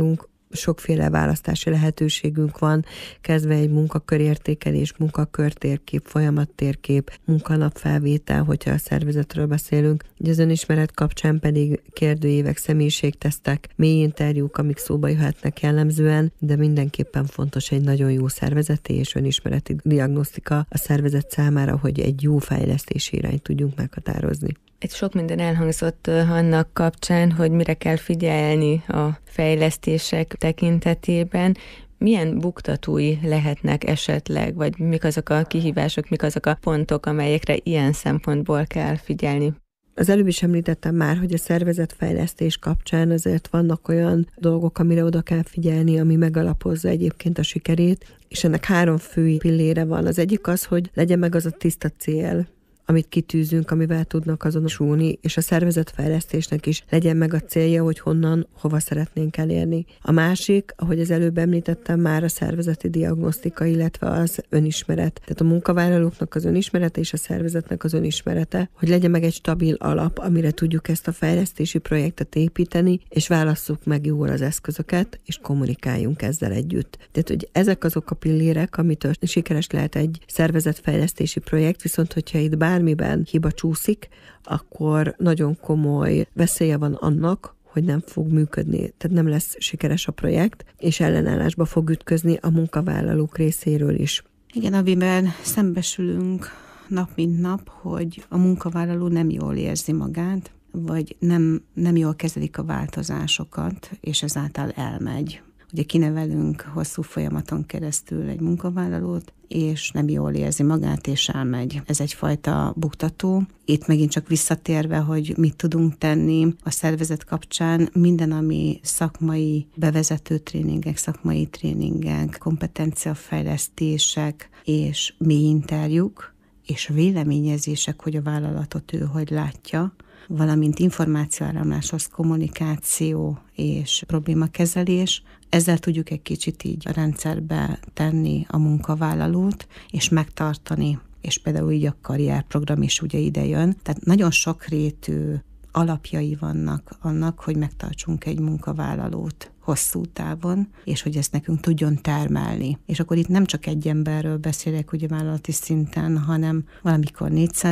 sokféle választási lehetőségünk van, kezdve egy munkakörértékelés, munkakörtérkép, folyamattérkép, munkanapfelvétel, hogyha a szervezetről beszélünk. Az önismeret kapcsán pedig kérdőívek, személyiségtesztek, mély interjúk, amik szóba jöhetnek jellemzően, de mindenképpen fontos egy nagyon jó szervezeti és önismereti diagnosztika a szervezet számára, hogy egy jó fejlesztési irányt tudjunk meghatározni. Itt sok minden elhangzott annak kapcsán, hogy mire kell figyelni a fejlesztések tekintetében. Milyen buktatói lehetnek esetleg, vagy mik azok a kihívások, mik azok a pontok, amelyekre ilyen szempontból kell figyelni? Az előbb is említettem már, hogy a szervezetfejlesztés kapcsán azért vannak olyan dolgok, amire oda kell figyelni, ami megalapozza egyébként a sikerét, és ennek 3 fő pillére van. Az egyik az, hogy legyen meg az a tiszta cél, amit kitűzünk, amivel tudnak azonosulni, és a szervezetfejlesztésnek is legyen meg a célja, hogy honnan, hova szeretnénk elérni. A másik, ahogy az előbb említettem már, a szervezeti diagnosztika, illetve az önismeret. Tehát a munkavállalóknak az önismerete és a szervezetnek az önismerete, hogy legyen meg egy stabil alap, amire tudjuk ezt a fejlesztési projektet építeni, és válasszuk meg jól az eszközöket, és kommunikáljunk ezzel együtt. Tehát, hogy ezek azok a pillérek, amitől sikeres lehet egy szervezetfejlesztési projekt, viszont hogyha itt bármiben hiba csúszik, akkor nagyon komoly veszélye van annak, hogy nem fog működni, tehát nem lesz sikeres a projekt, és ellenállásba fog ütközni a munkavállalók részéről is. Igen, amiben szembesülünk nap mint nap, hogy a munkavállaló nem jól érzi magát, vagy nem jól kezelik a változásokat, és ezáltal elmegy. Ugye kinevelünk hosszú folyamaton keresztül egy munkavállalót, és nem jól érzi magát, és elmegy. Ez egyfajta buktató. Itt megint csak visszatérve, hogy mit tudunk tenni a szervezet kapcsán, minden, ami szakmai bevezető tréningek, szakmai tréningek, kompetenciafejlesztések és mély interjúk, és véleményezések, hogy a vállalatot ő hogy látja, valamint információáramláshoz kommunikáció és problémakezelés. Ezzel tudjuk egy kicsit így a rendszerbe tenni a munkavállalót, és megtartani, és például így a karrierprogram is ugye ide jön. Tehát nagyon sokrétű alapjai vannak annak, hogy megtartsunk egy munkavállalót hosszú távon, és hogy ezt nekünk tudjon termelni. És akkor itt nem csak egy emberről beszélek ugye vállalati szinten, hanem valamikor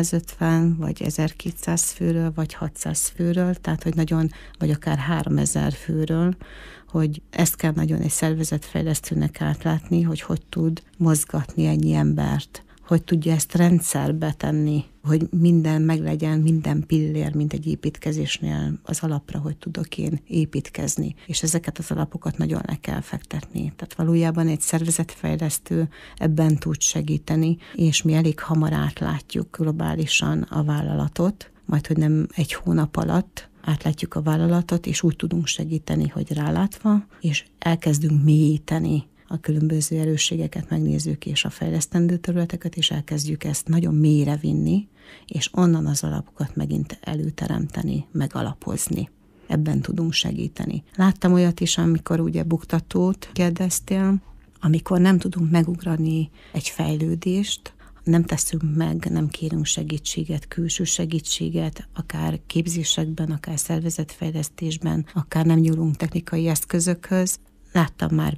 450, vagy 1200 főről, vagy 600 főről, tehát hogy nagyon, vagy akár 3000 főről, hogy ezt kell nagyon egy szervezetfejlesztőnek átlátni, hogy tud mozgatni ennyi embert, hogy tudja ezt rendszerbe tenni, hogy minden meglegyen, minden pillér, mint egy építkezésnél az alapra, hogy tudok én építkezni. És ezeket az alapokat nagyon le kell fektetni. Tehát valójában egy szervezetfejlesztő ebben tud segíteni, és mi elég hamar átlátjuk globálisan a vállalatot, majd hogy nem egy hónap alatt átlátjuk a vállalatot, és úgy tudunk segíteni, hogy rálátva, és elkezdünk mélyíteni a különböző erősségeket, megnézzük, és a fejlesztendő területeket, és elkezdjük ezt nagyon mélyre vinni, és onnan az alapokat megint előteremteni, megalapozni. Ebben tudunk segíteni. Láttam olyat is, amikor ugye buktatót kérdeztél, amikor nem tudunk megugrani egy fejlődést, nem teszünk meg, nem kérünk segítséget, külső segítséget, akár képzésekben, akár szervezetfejlesztésben, akár nem nyúlunk technikai eszközökhöz. Láttam már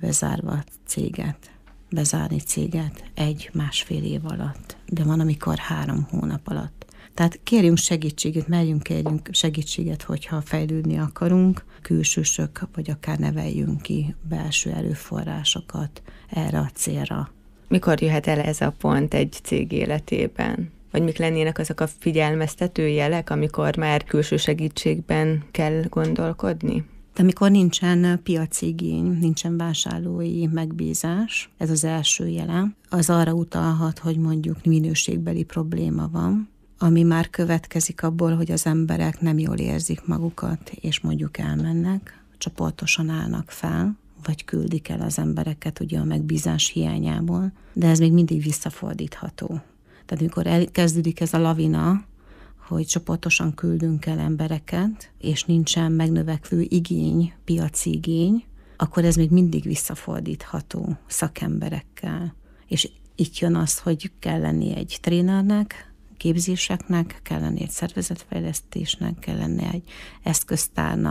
bezárni céget 1-1,5 év alatt, de van, amikor 3 hónap alatt. Tehát kérjünk segítséget, kérjünk segítséget, hogyha fejlődni akarunk, külsősök, vagy akár neveljünk ki belső erőforrásokat erre a célra. Mikor jöhet el ez a pont egy cég életében? Vagy mik lennének azok a figyelmeztető jelek, amikor már külső segítségben kell gondolkodni? De amikor nincsen piaci igény, nincsen vásárlói megbízás, ez az első jele, az arra utalhat, hogy mondjuk minőségbeli probléma van, ami már következik abból, hogy az emberek nem jól érzik magukat, és mondjuk elmennek, csoportosan állnak fel, vagy küldik el az embereket ugye a megbízás hiányából, de ez még mindig visszafordítható. Tehát amikor elkezdődik ez a lavina, hogy csoportosan küldünk el embereket, és nincsen megnövekvő igény, piaci igény, akkor ez még mindig visszafordítható szakemberekkel. És itt jön az, hogy kell lenni egy trénernek, képzéseknek, kell lenni egy szervezetfejlesztésnek, kell lenni egy eszköztárnak,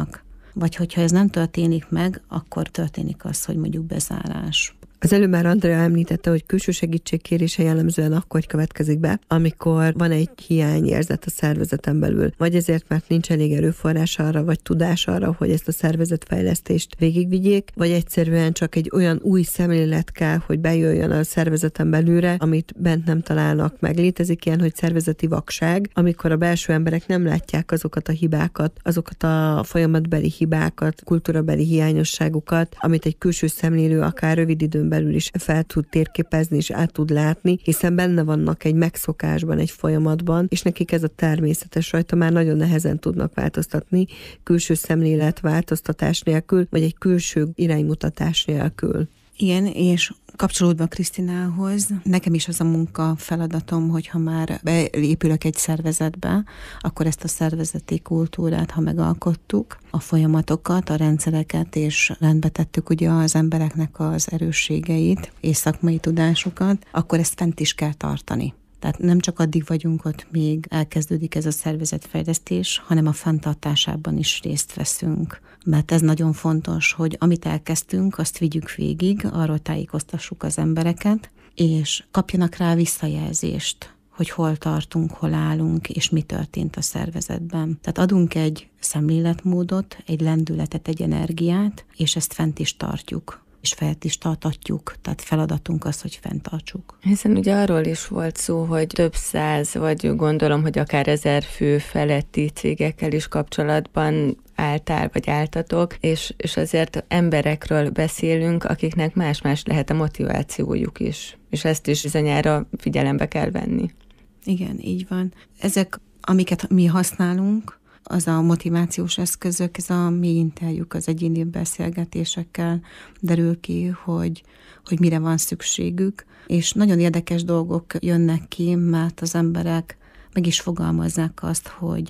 vagy hogyha ez nem történik meg, akkor történik az, hogy mondjuk bezárás. Az előbb már Andrea említette, hogy külső segítségkérése jellemzően akkor következik be, amikor van egy hiányérzet a szervezeten belül. Vagy ezért, mert nincs elég erőforrás arra, vagy tudás arra, hogy ezt a szervezetfejlesztést végigvigyék, vagy egyszerűen csak egy olyan új szemlélet kell, hogy bejöjjön a szervezeten belülre, amit bent nem találnak meg. Létezik ilyen, hogy szervezeti vakság, amikor a belső emberek nem látják azokat a hibákat, azokat a folyamatbeli hibákat, kultúrabeli hiányosságokat, amit egy külső szemlélő akár rövid időn belül is fel tud térképezni és át tud látni, hiszen benne vannak egy megszokásban, egy folyamatban, és nekik ez a természetes, rajta már nagyon nehezen tudnak változtatni külső szemlélet változtatás nélkül, vagy egy külső iránymutatás nélkül. Igen, és kapcsolódva Krisztinához, nekem is az a munka feladatom, hogyha már beépülök egy szervezetbe, akkor ezt a szervezeti kultúrát, ha megalkottuk, a folyamatokat, a rendszereket, és rendbe tettük ugye az embereknek az erősségeit és szakmai tudásukat, akkor ezt fent is kell tartani. Tehát nem csak addig vagyunk ott, még elkezdődik ez a szervezetfejlesztés, hanem a fenntartásában is részt veszünk. Mert ez nagyon fontos, hogy amit elkezdtünk, azt vigyük végig, arról tájékoztassuk az embereket, és kapjanak rá visszajelzést, hogy hol tartunk, hol állunk, és mi történt a szervezetben. Tehát adunk egy szemléletmódot, egy lendületet, egy energiát, és ezt fent is tartjuk. És fent is tartatjuk, tehát feladatunk az, hogy fenntartsuk. Hiszen ugye arról is volt szó, hogy több száz, vagy gondolom, hogy akár 1000 fő feletti cégekkel is kapcsolatban álltál, vagy álltatok, és azért emberekről beszélünk, akiknek más-más lehet a motivációjuk is, és ezt is bizonyára figyelembe kell venni. Igen, így van. Ezek, amiket mi használunk, az a motivációs eszközök, ez a mi interjúk, az egyéni beszélgetésekkel derül ki, hogy mire van szükségük, és nagyon érdekes dolgok jönnek ki, mert az emberek meg is fogalmazzák azt,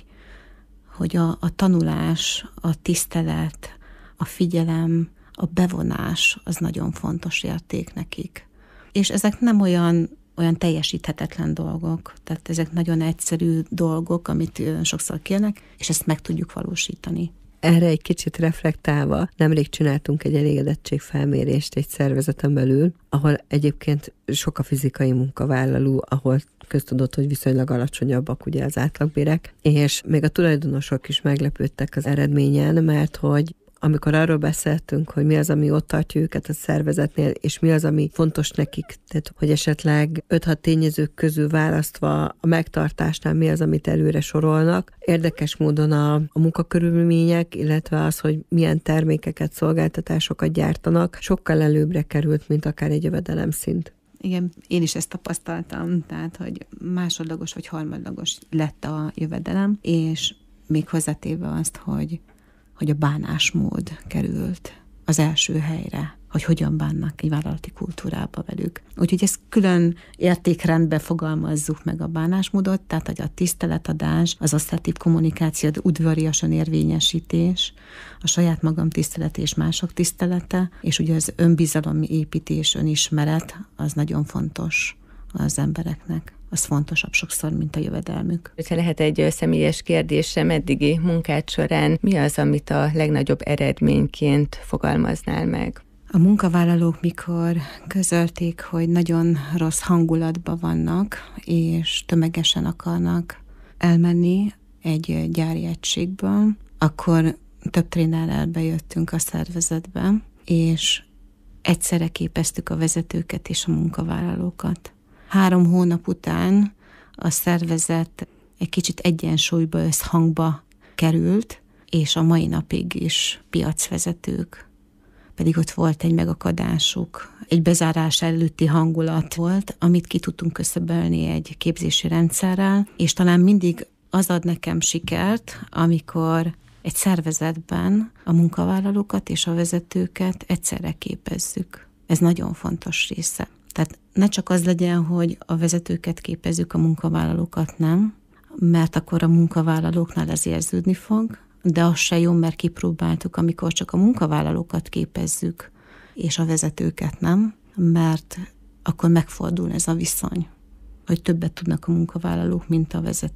hogy a tanulás, a tisztelet, a figyelem, a bevonás az nagyon fontos érték nekik. És ezek nem olyan teljesíthetetlen dolgok. Tehát ezek nagyon egyszerű dolgok, amit sokszor kérnek, és ezt meg tudjuk valósítani. Erre egy kicsit reflektálva, nemrég csináltunk egy elégedettségfelmérést egy szervezeten belül, ahol egyébként sok a fizikai munkavállaló, ahol köztudott, hogy viszonylag alacsonyabbak ugye az átlagbérek, és még a tulajdonosok is meglepődtek az eredményen, mert hogy amikor arról beszéltünk, hogy mi az, ami ott tartja őket a szervezetnél, és mi az, ami fontos nekik, tehát hogy esetleg 5-6 tényezők közül választva a megtartásnál mi az, amit előre sorolnak. Érdekes módon a munkakörülmények, illetve az, hogy milyen termékeket, szolgáltatásokat gyártanak, sokkal előbbre került, mint akár egy jövedelemszint. Igen, én is ezt tapasztaltam, tehát, hogy másodlagos vagy harmadlagos lett a jövedelem, és még hozzátéve azt, hogy a bánásmód került az első helyre, hogy hogyan bánnak egy vállalati kultúrába velük. Úgyhogy ezt külön értékrendbe fogalmazzuk meg a bánásmódot, tehát hogy a tiszteletadás, az asszertív kommunikáció, az udvariasan érvényesítés, a saját magam tisztelete és mások tisztelete, és ugye az önbizalomépítés, önismeret, az nagyon fontos az embereknek. Az fontosabb sokszor, mint a jövedelmük. Ha lehet egy személyes kérdésem, eddigi munkád során mi az, amit a legnagyobb eredményként fogalmaznál meg? A munkavállalók, mikor közölték, hogy nagyon rossz hangulatban vannak, és tömegesen akarnak elmenni egy gyári egységből, akkor több trénerrel bejöttünk a szervezetbe, és egyszerre képeztük a vezetőket és a munkavállalókat. 3 hónap után a szervezet egy kicsit egyensúlyba, összhangba került, és a mai napig is piacvezetők. Pedig ott volt egy megakadásuk, egy bezárás előtti hangulat volt, amit ki tudtunk összebölni egy képzési rendszerrel, és talán mindig az ad nekem sikert, amikor egy szervezetben a munkavállalókat és a vezetőket egyszerre képezzük. Ez nagyon fontos része. Tehát ne csak az legyen, hogy a vezetőket képezzük, a munkavállalókat nem, mert akkor a munkavállalóknál ez érződni fog, de az se jó, mert kipróbáltuk, amikor csak a munkavállalókat képezzük, és a vezetőket nem, mert akkor megfordul ez a viszony, hogy többet tudnak a munkavállalók, mint a vezetők.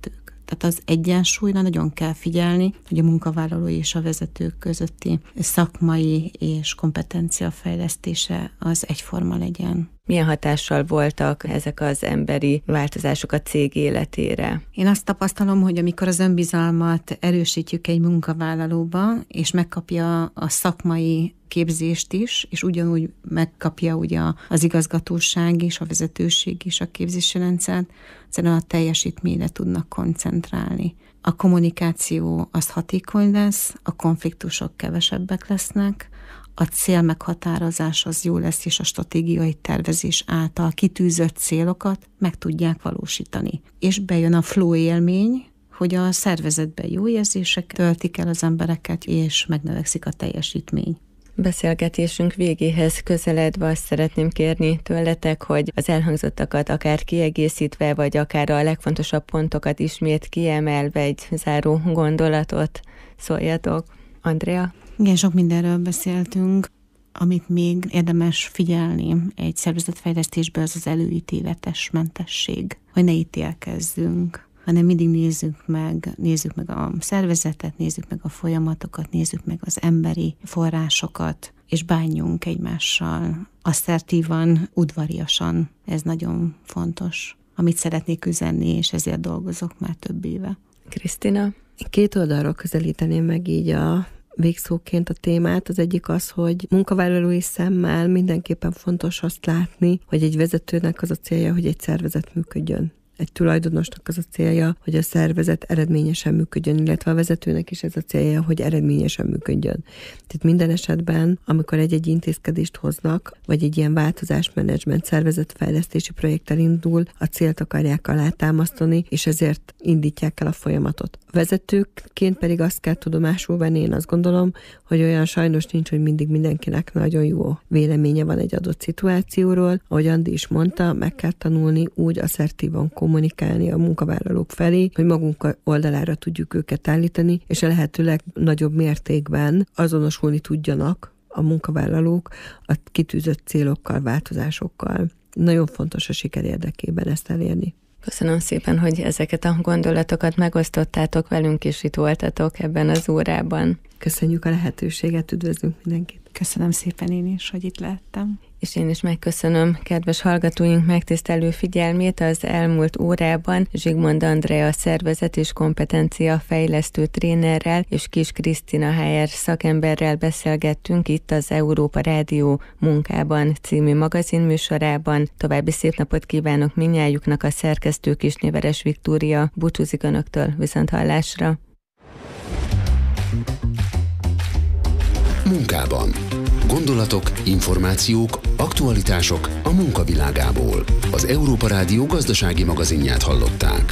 Tehát az egyensúlyra nagyon kell figyelni, hogy a munkavállaló és a vezetők közötti szakmai és kompetencia fejlesztése az egyforma legyen. Milyen hatással voltak ezek az emberi változások a cég életére? Én azt tapasztalom, hogy amikor az önbizalmat erősítjük egy munkavállalóba, és megkapja a szakmai képzést is, és ugyanúgy megkapja ugye az igazgatóság is, a vezetőség is a képzési rendszert, egyszerűen a teljesítményre tudnak koncentrálni. A kommunikáció az hatékony lesz, a konfliktusok kevesebbek lesznek, a cél meghatározás az jó lesz, és a stratégiai tervezés által kitűzött célokat meg tudják valósítani. És bejön a flow élmény, hogy a szervezetben jó érzések töltik el az embereket, és megnövekszik a teljesítmény. Beszélgetésünk végéhez közeledve azt szeretném kérni tőletek, hogy az elhangzottakat akár kiegészítve, vagy akár a legfontosabb pontokat ismét kiemelve egy záró gondolatot szóljatok. Andrea? Igen, sok mindenről beszéltünk. Amit még érdemes figyelni egy szervezetfejlesztésben, az az előítéletes mentesség, hogy ne ítélkezzünk, hanem mindig nézzük meg a szervezetet, nézzük meg a folyamatokat, nézzük meg az emberi forrásokat, és bánjunk egymással asszertívan, udvariasan. Ez nagyon fontos, amit szeretnék üzenni, és ezért dolgozok már több éve. Krisztina? Két oldalról közelíteném meg így a végszóként a témát. Az egyik az, hogy munkavállalói szemmel mindenképpen fontos azt látni, hogy egy vezetőnek az a célja, hogy egy szervezet működjön. Egy tulajdonosnak az a célja, hogy a szervezet eredményesen működjön, illetve a vezetőnek is ez a célja, hogy eredményesen működjön. Tehát minden esetben, amikor egy intézkedést hoznak, vagy egy ilyen változásmenedzsment szervezetfejlesztési projekttel indul, a célt akarják alátámasztani, és ezért indítják el a folyamatot. A vezetőként pedig azt kell tudomásul venni, én azt gondolom, hogy olyan sajnos nincs, hogy mindig mindenkinek nagyon jó véleménye van egy adott szituációról. Ahogy Andi is mondta, meg kell tanulni úgy asszertívan kommunikálni a munkavállalók felé, hogy magunk oldalára tudjuk őket állítani, és a lehetőleg nagyobb mértékben azonosulni tudjanak a munkavállalók a kitűzött célokkal, változásokkal. Nagyon fontos a siker érdekében ezt elérni. Köszönöm szépen, hogy ezeket a gondolatokat megosztottátok velünk, és itt voltatok ebben az órában. Köszönjük a lehetőséget, üdvözlünk mindenkit. Köszönöm szépen én is, hogy itt lehettem. És én is megköszönöm kedves hallgatóink megtisztelő figyelmét. Az elmúlt órában Zsigmond Andrea szervezet és kompetencia fejlesztő trénerrel és Kis Krisztina HR szakemberrel beszélgettünk itt az Európa Rádió Munkában című magazinműsorában. További szép napot kívánok mindnyájuknak, a szerkesztő Kisnéveres Viktória. Búcsúzik önöktől, viszonthallásra. Munkában. Gondolatok, információk, aktualitások a munkavilágából. Az Európa Rádió gazdasági magazinját hallották.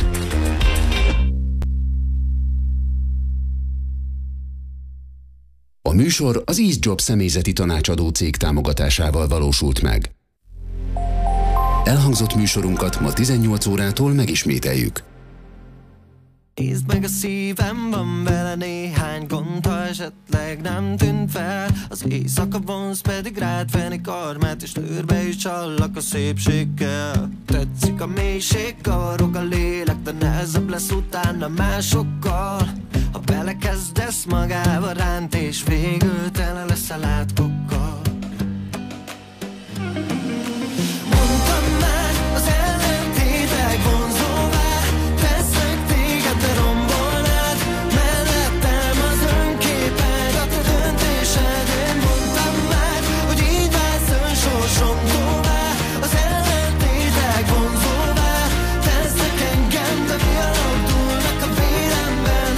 A műsor az EaseJob személyzeti tanácsadó cég támogatásával valósult meg. Elhangzott műsorunkat ma 18 órától megismételjük. Nézd meg a szívem, van vele néhány gond, ha esetleg nem tűnt fel. Az éjszaka vonz, pedig rád venni karmát, és tőrbe is csallak a szépséggel. Tetszik a mélység, kavarog a lélek, de nehezebb lesz utána másokkal. Ha belekezdesz magába ránt, és végül tele leszel átkokkal. Mondtam már, az ellentétek vonzóvá tesznek téged, de rombolnád mellettem az önképed, a te döntésed. Én mondtam már, hogy így válsz önsorsomtóvá, az ellentétek vonzóvá tesznek engem, de vialogdulnak a vélemben.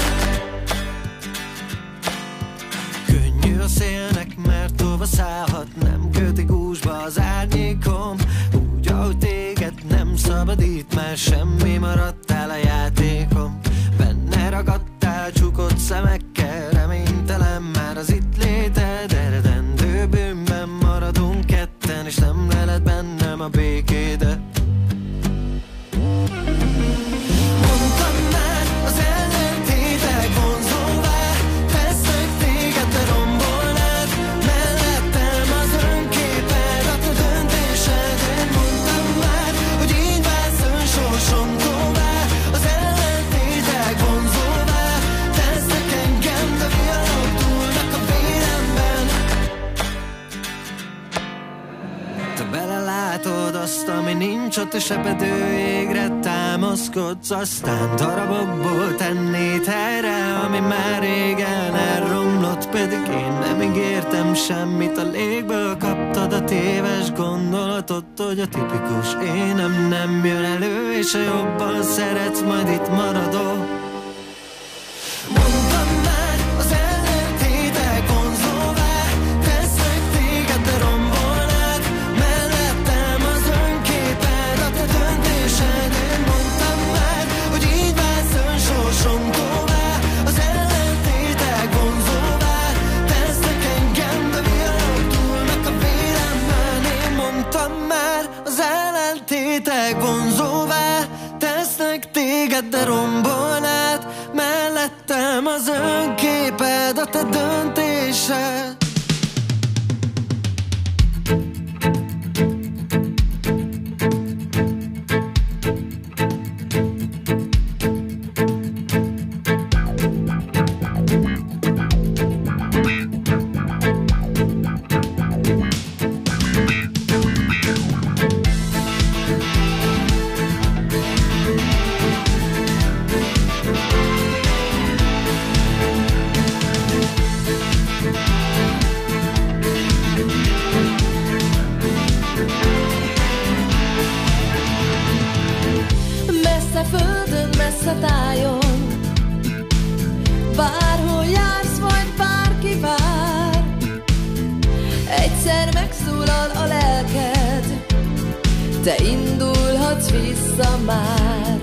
Könnyű a szélnek, mert tova szállhat, nem köti gúzsba az árnyékom. Úgy, ahogy téged nem szabadít, már semmi, maradtál a játékom. Benne ragadtál csukott szemekkel, reménytelen már az itt léted. Eredendő bűnben maradunk ketten, és nem leled bennem a békédet. Mondtam már, az ellentétek vonzóvá tesznek téged, de rombolnád mellettem az önképed, a te döntésed. Én mondtam már, hogy így válsz önsorsomtóvá, te belelátod azt, ami nincs ott, és repedő égre támaszkodsz, aztán darabokból tennéd helyre, ami már régen elromlott, pedig én nem ígértem semmit, a légből kaptad a téves gondolatot, hogy a tipikus énem nem jön elő, és a jobban szeretsz, majd itt maradok. Mondtam már, az ellentétek vonzóvá tesznek téged, de rombolnád mellettem az önképed, a te döntésed. Én mondtam már, hogy így válsz önsorsomtóvá, az ellentétek vonzóvá tesznek engem, de villogdulnak a vélemben. Én mondtam már, az ellentétek vonzóvá tesznek téged, de rombolnád mellettem az önképed, a te döntésed. Földön, messze tájon, bárhol jársz, vagy bárki vár, egyszer megszólal a lelked, te indulhatsz vissza már.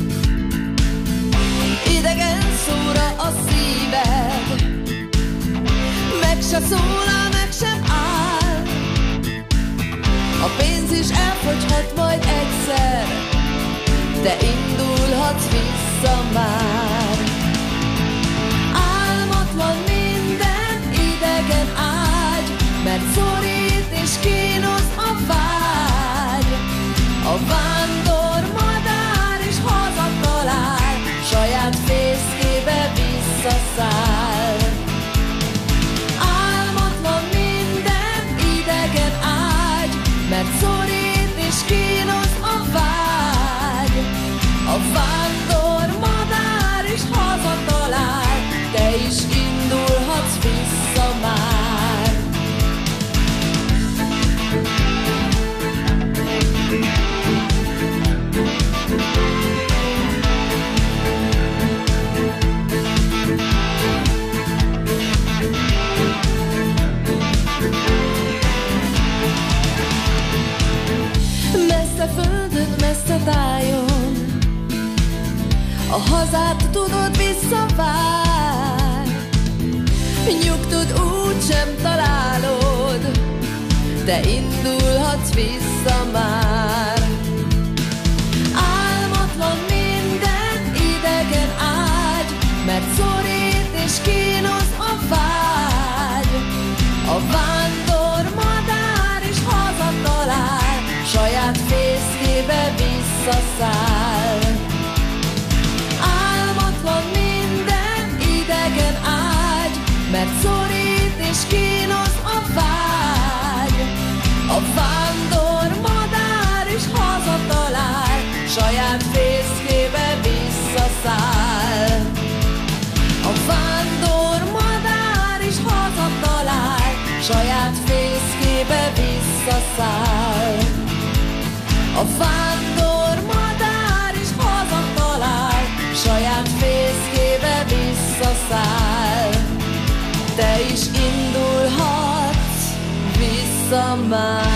Idegen szóra a szíved, meg se szólal, meg sem áll, a pénz is elfogyhat majd egyszer, te indulhatsz vissza már. Álmatlan minden idegen ágy, mert szorít és kínos a vágy. A vándor madár is hazatalál, saját fészkébe visszaszáll. Álmatlan minden idegen ágy, mert szorít és kínos a vágy. A vándor madár is hazatalál, te is indulhatsz vissza már. Messze földön, messze tájon, a hazát tudod visszavár, nyugtud úgysem találod, te indulhatsz vissza már. Álmatlan minden idegen ágy, mert szorít és kínos a vágy. A vándor madár is hazatalál, saját fészkébe visszaszáll. Álmatlan minden idegen ágy, mert szorít és kínos a vágy. A vándor madár is hazatalál, saját fészkébe visszaszáll. A vándor madár is hazatalál, saját fészkébe visszaszáll. A vándor madár is hazatalál, saját fészkébe visszaszáll. Te is indulhatsz vissza már.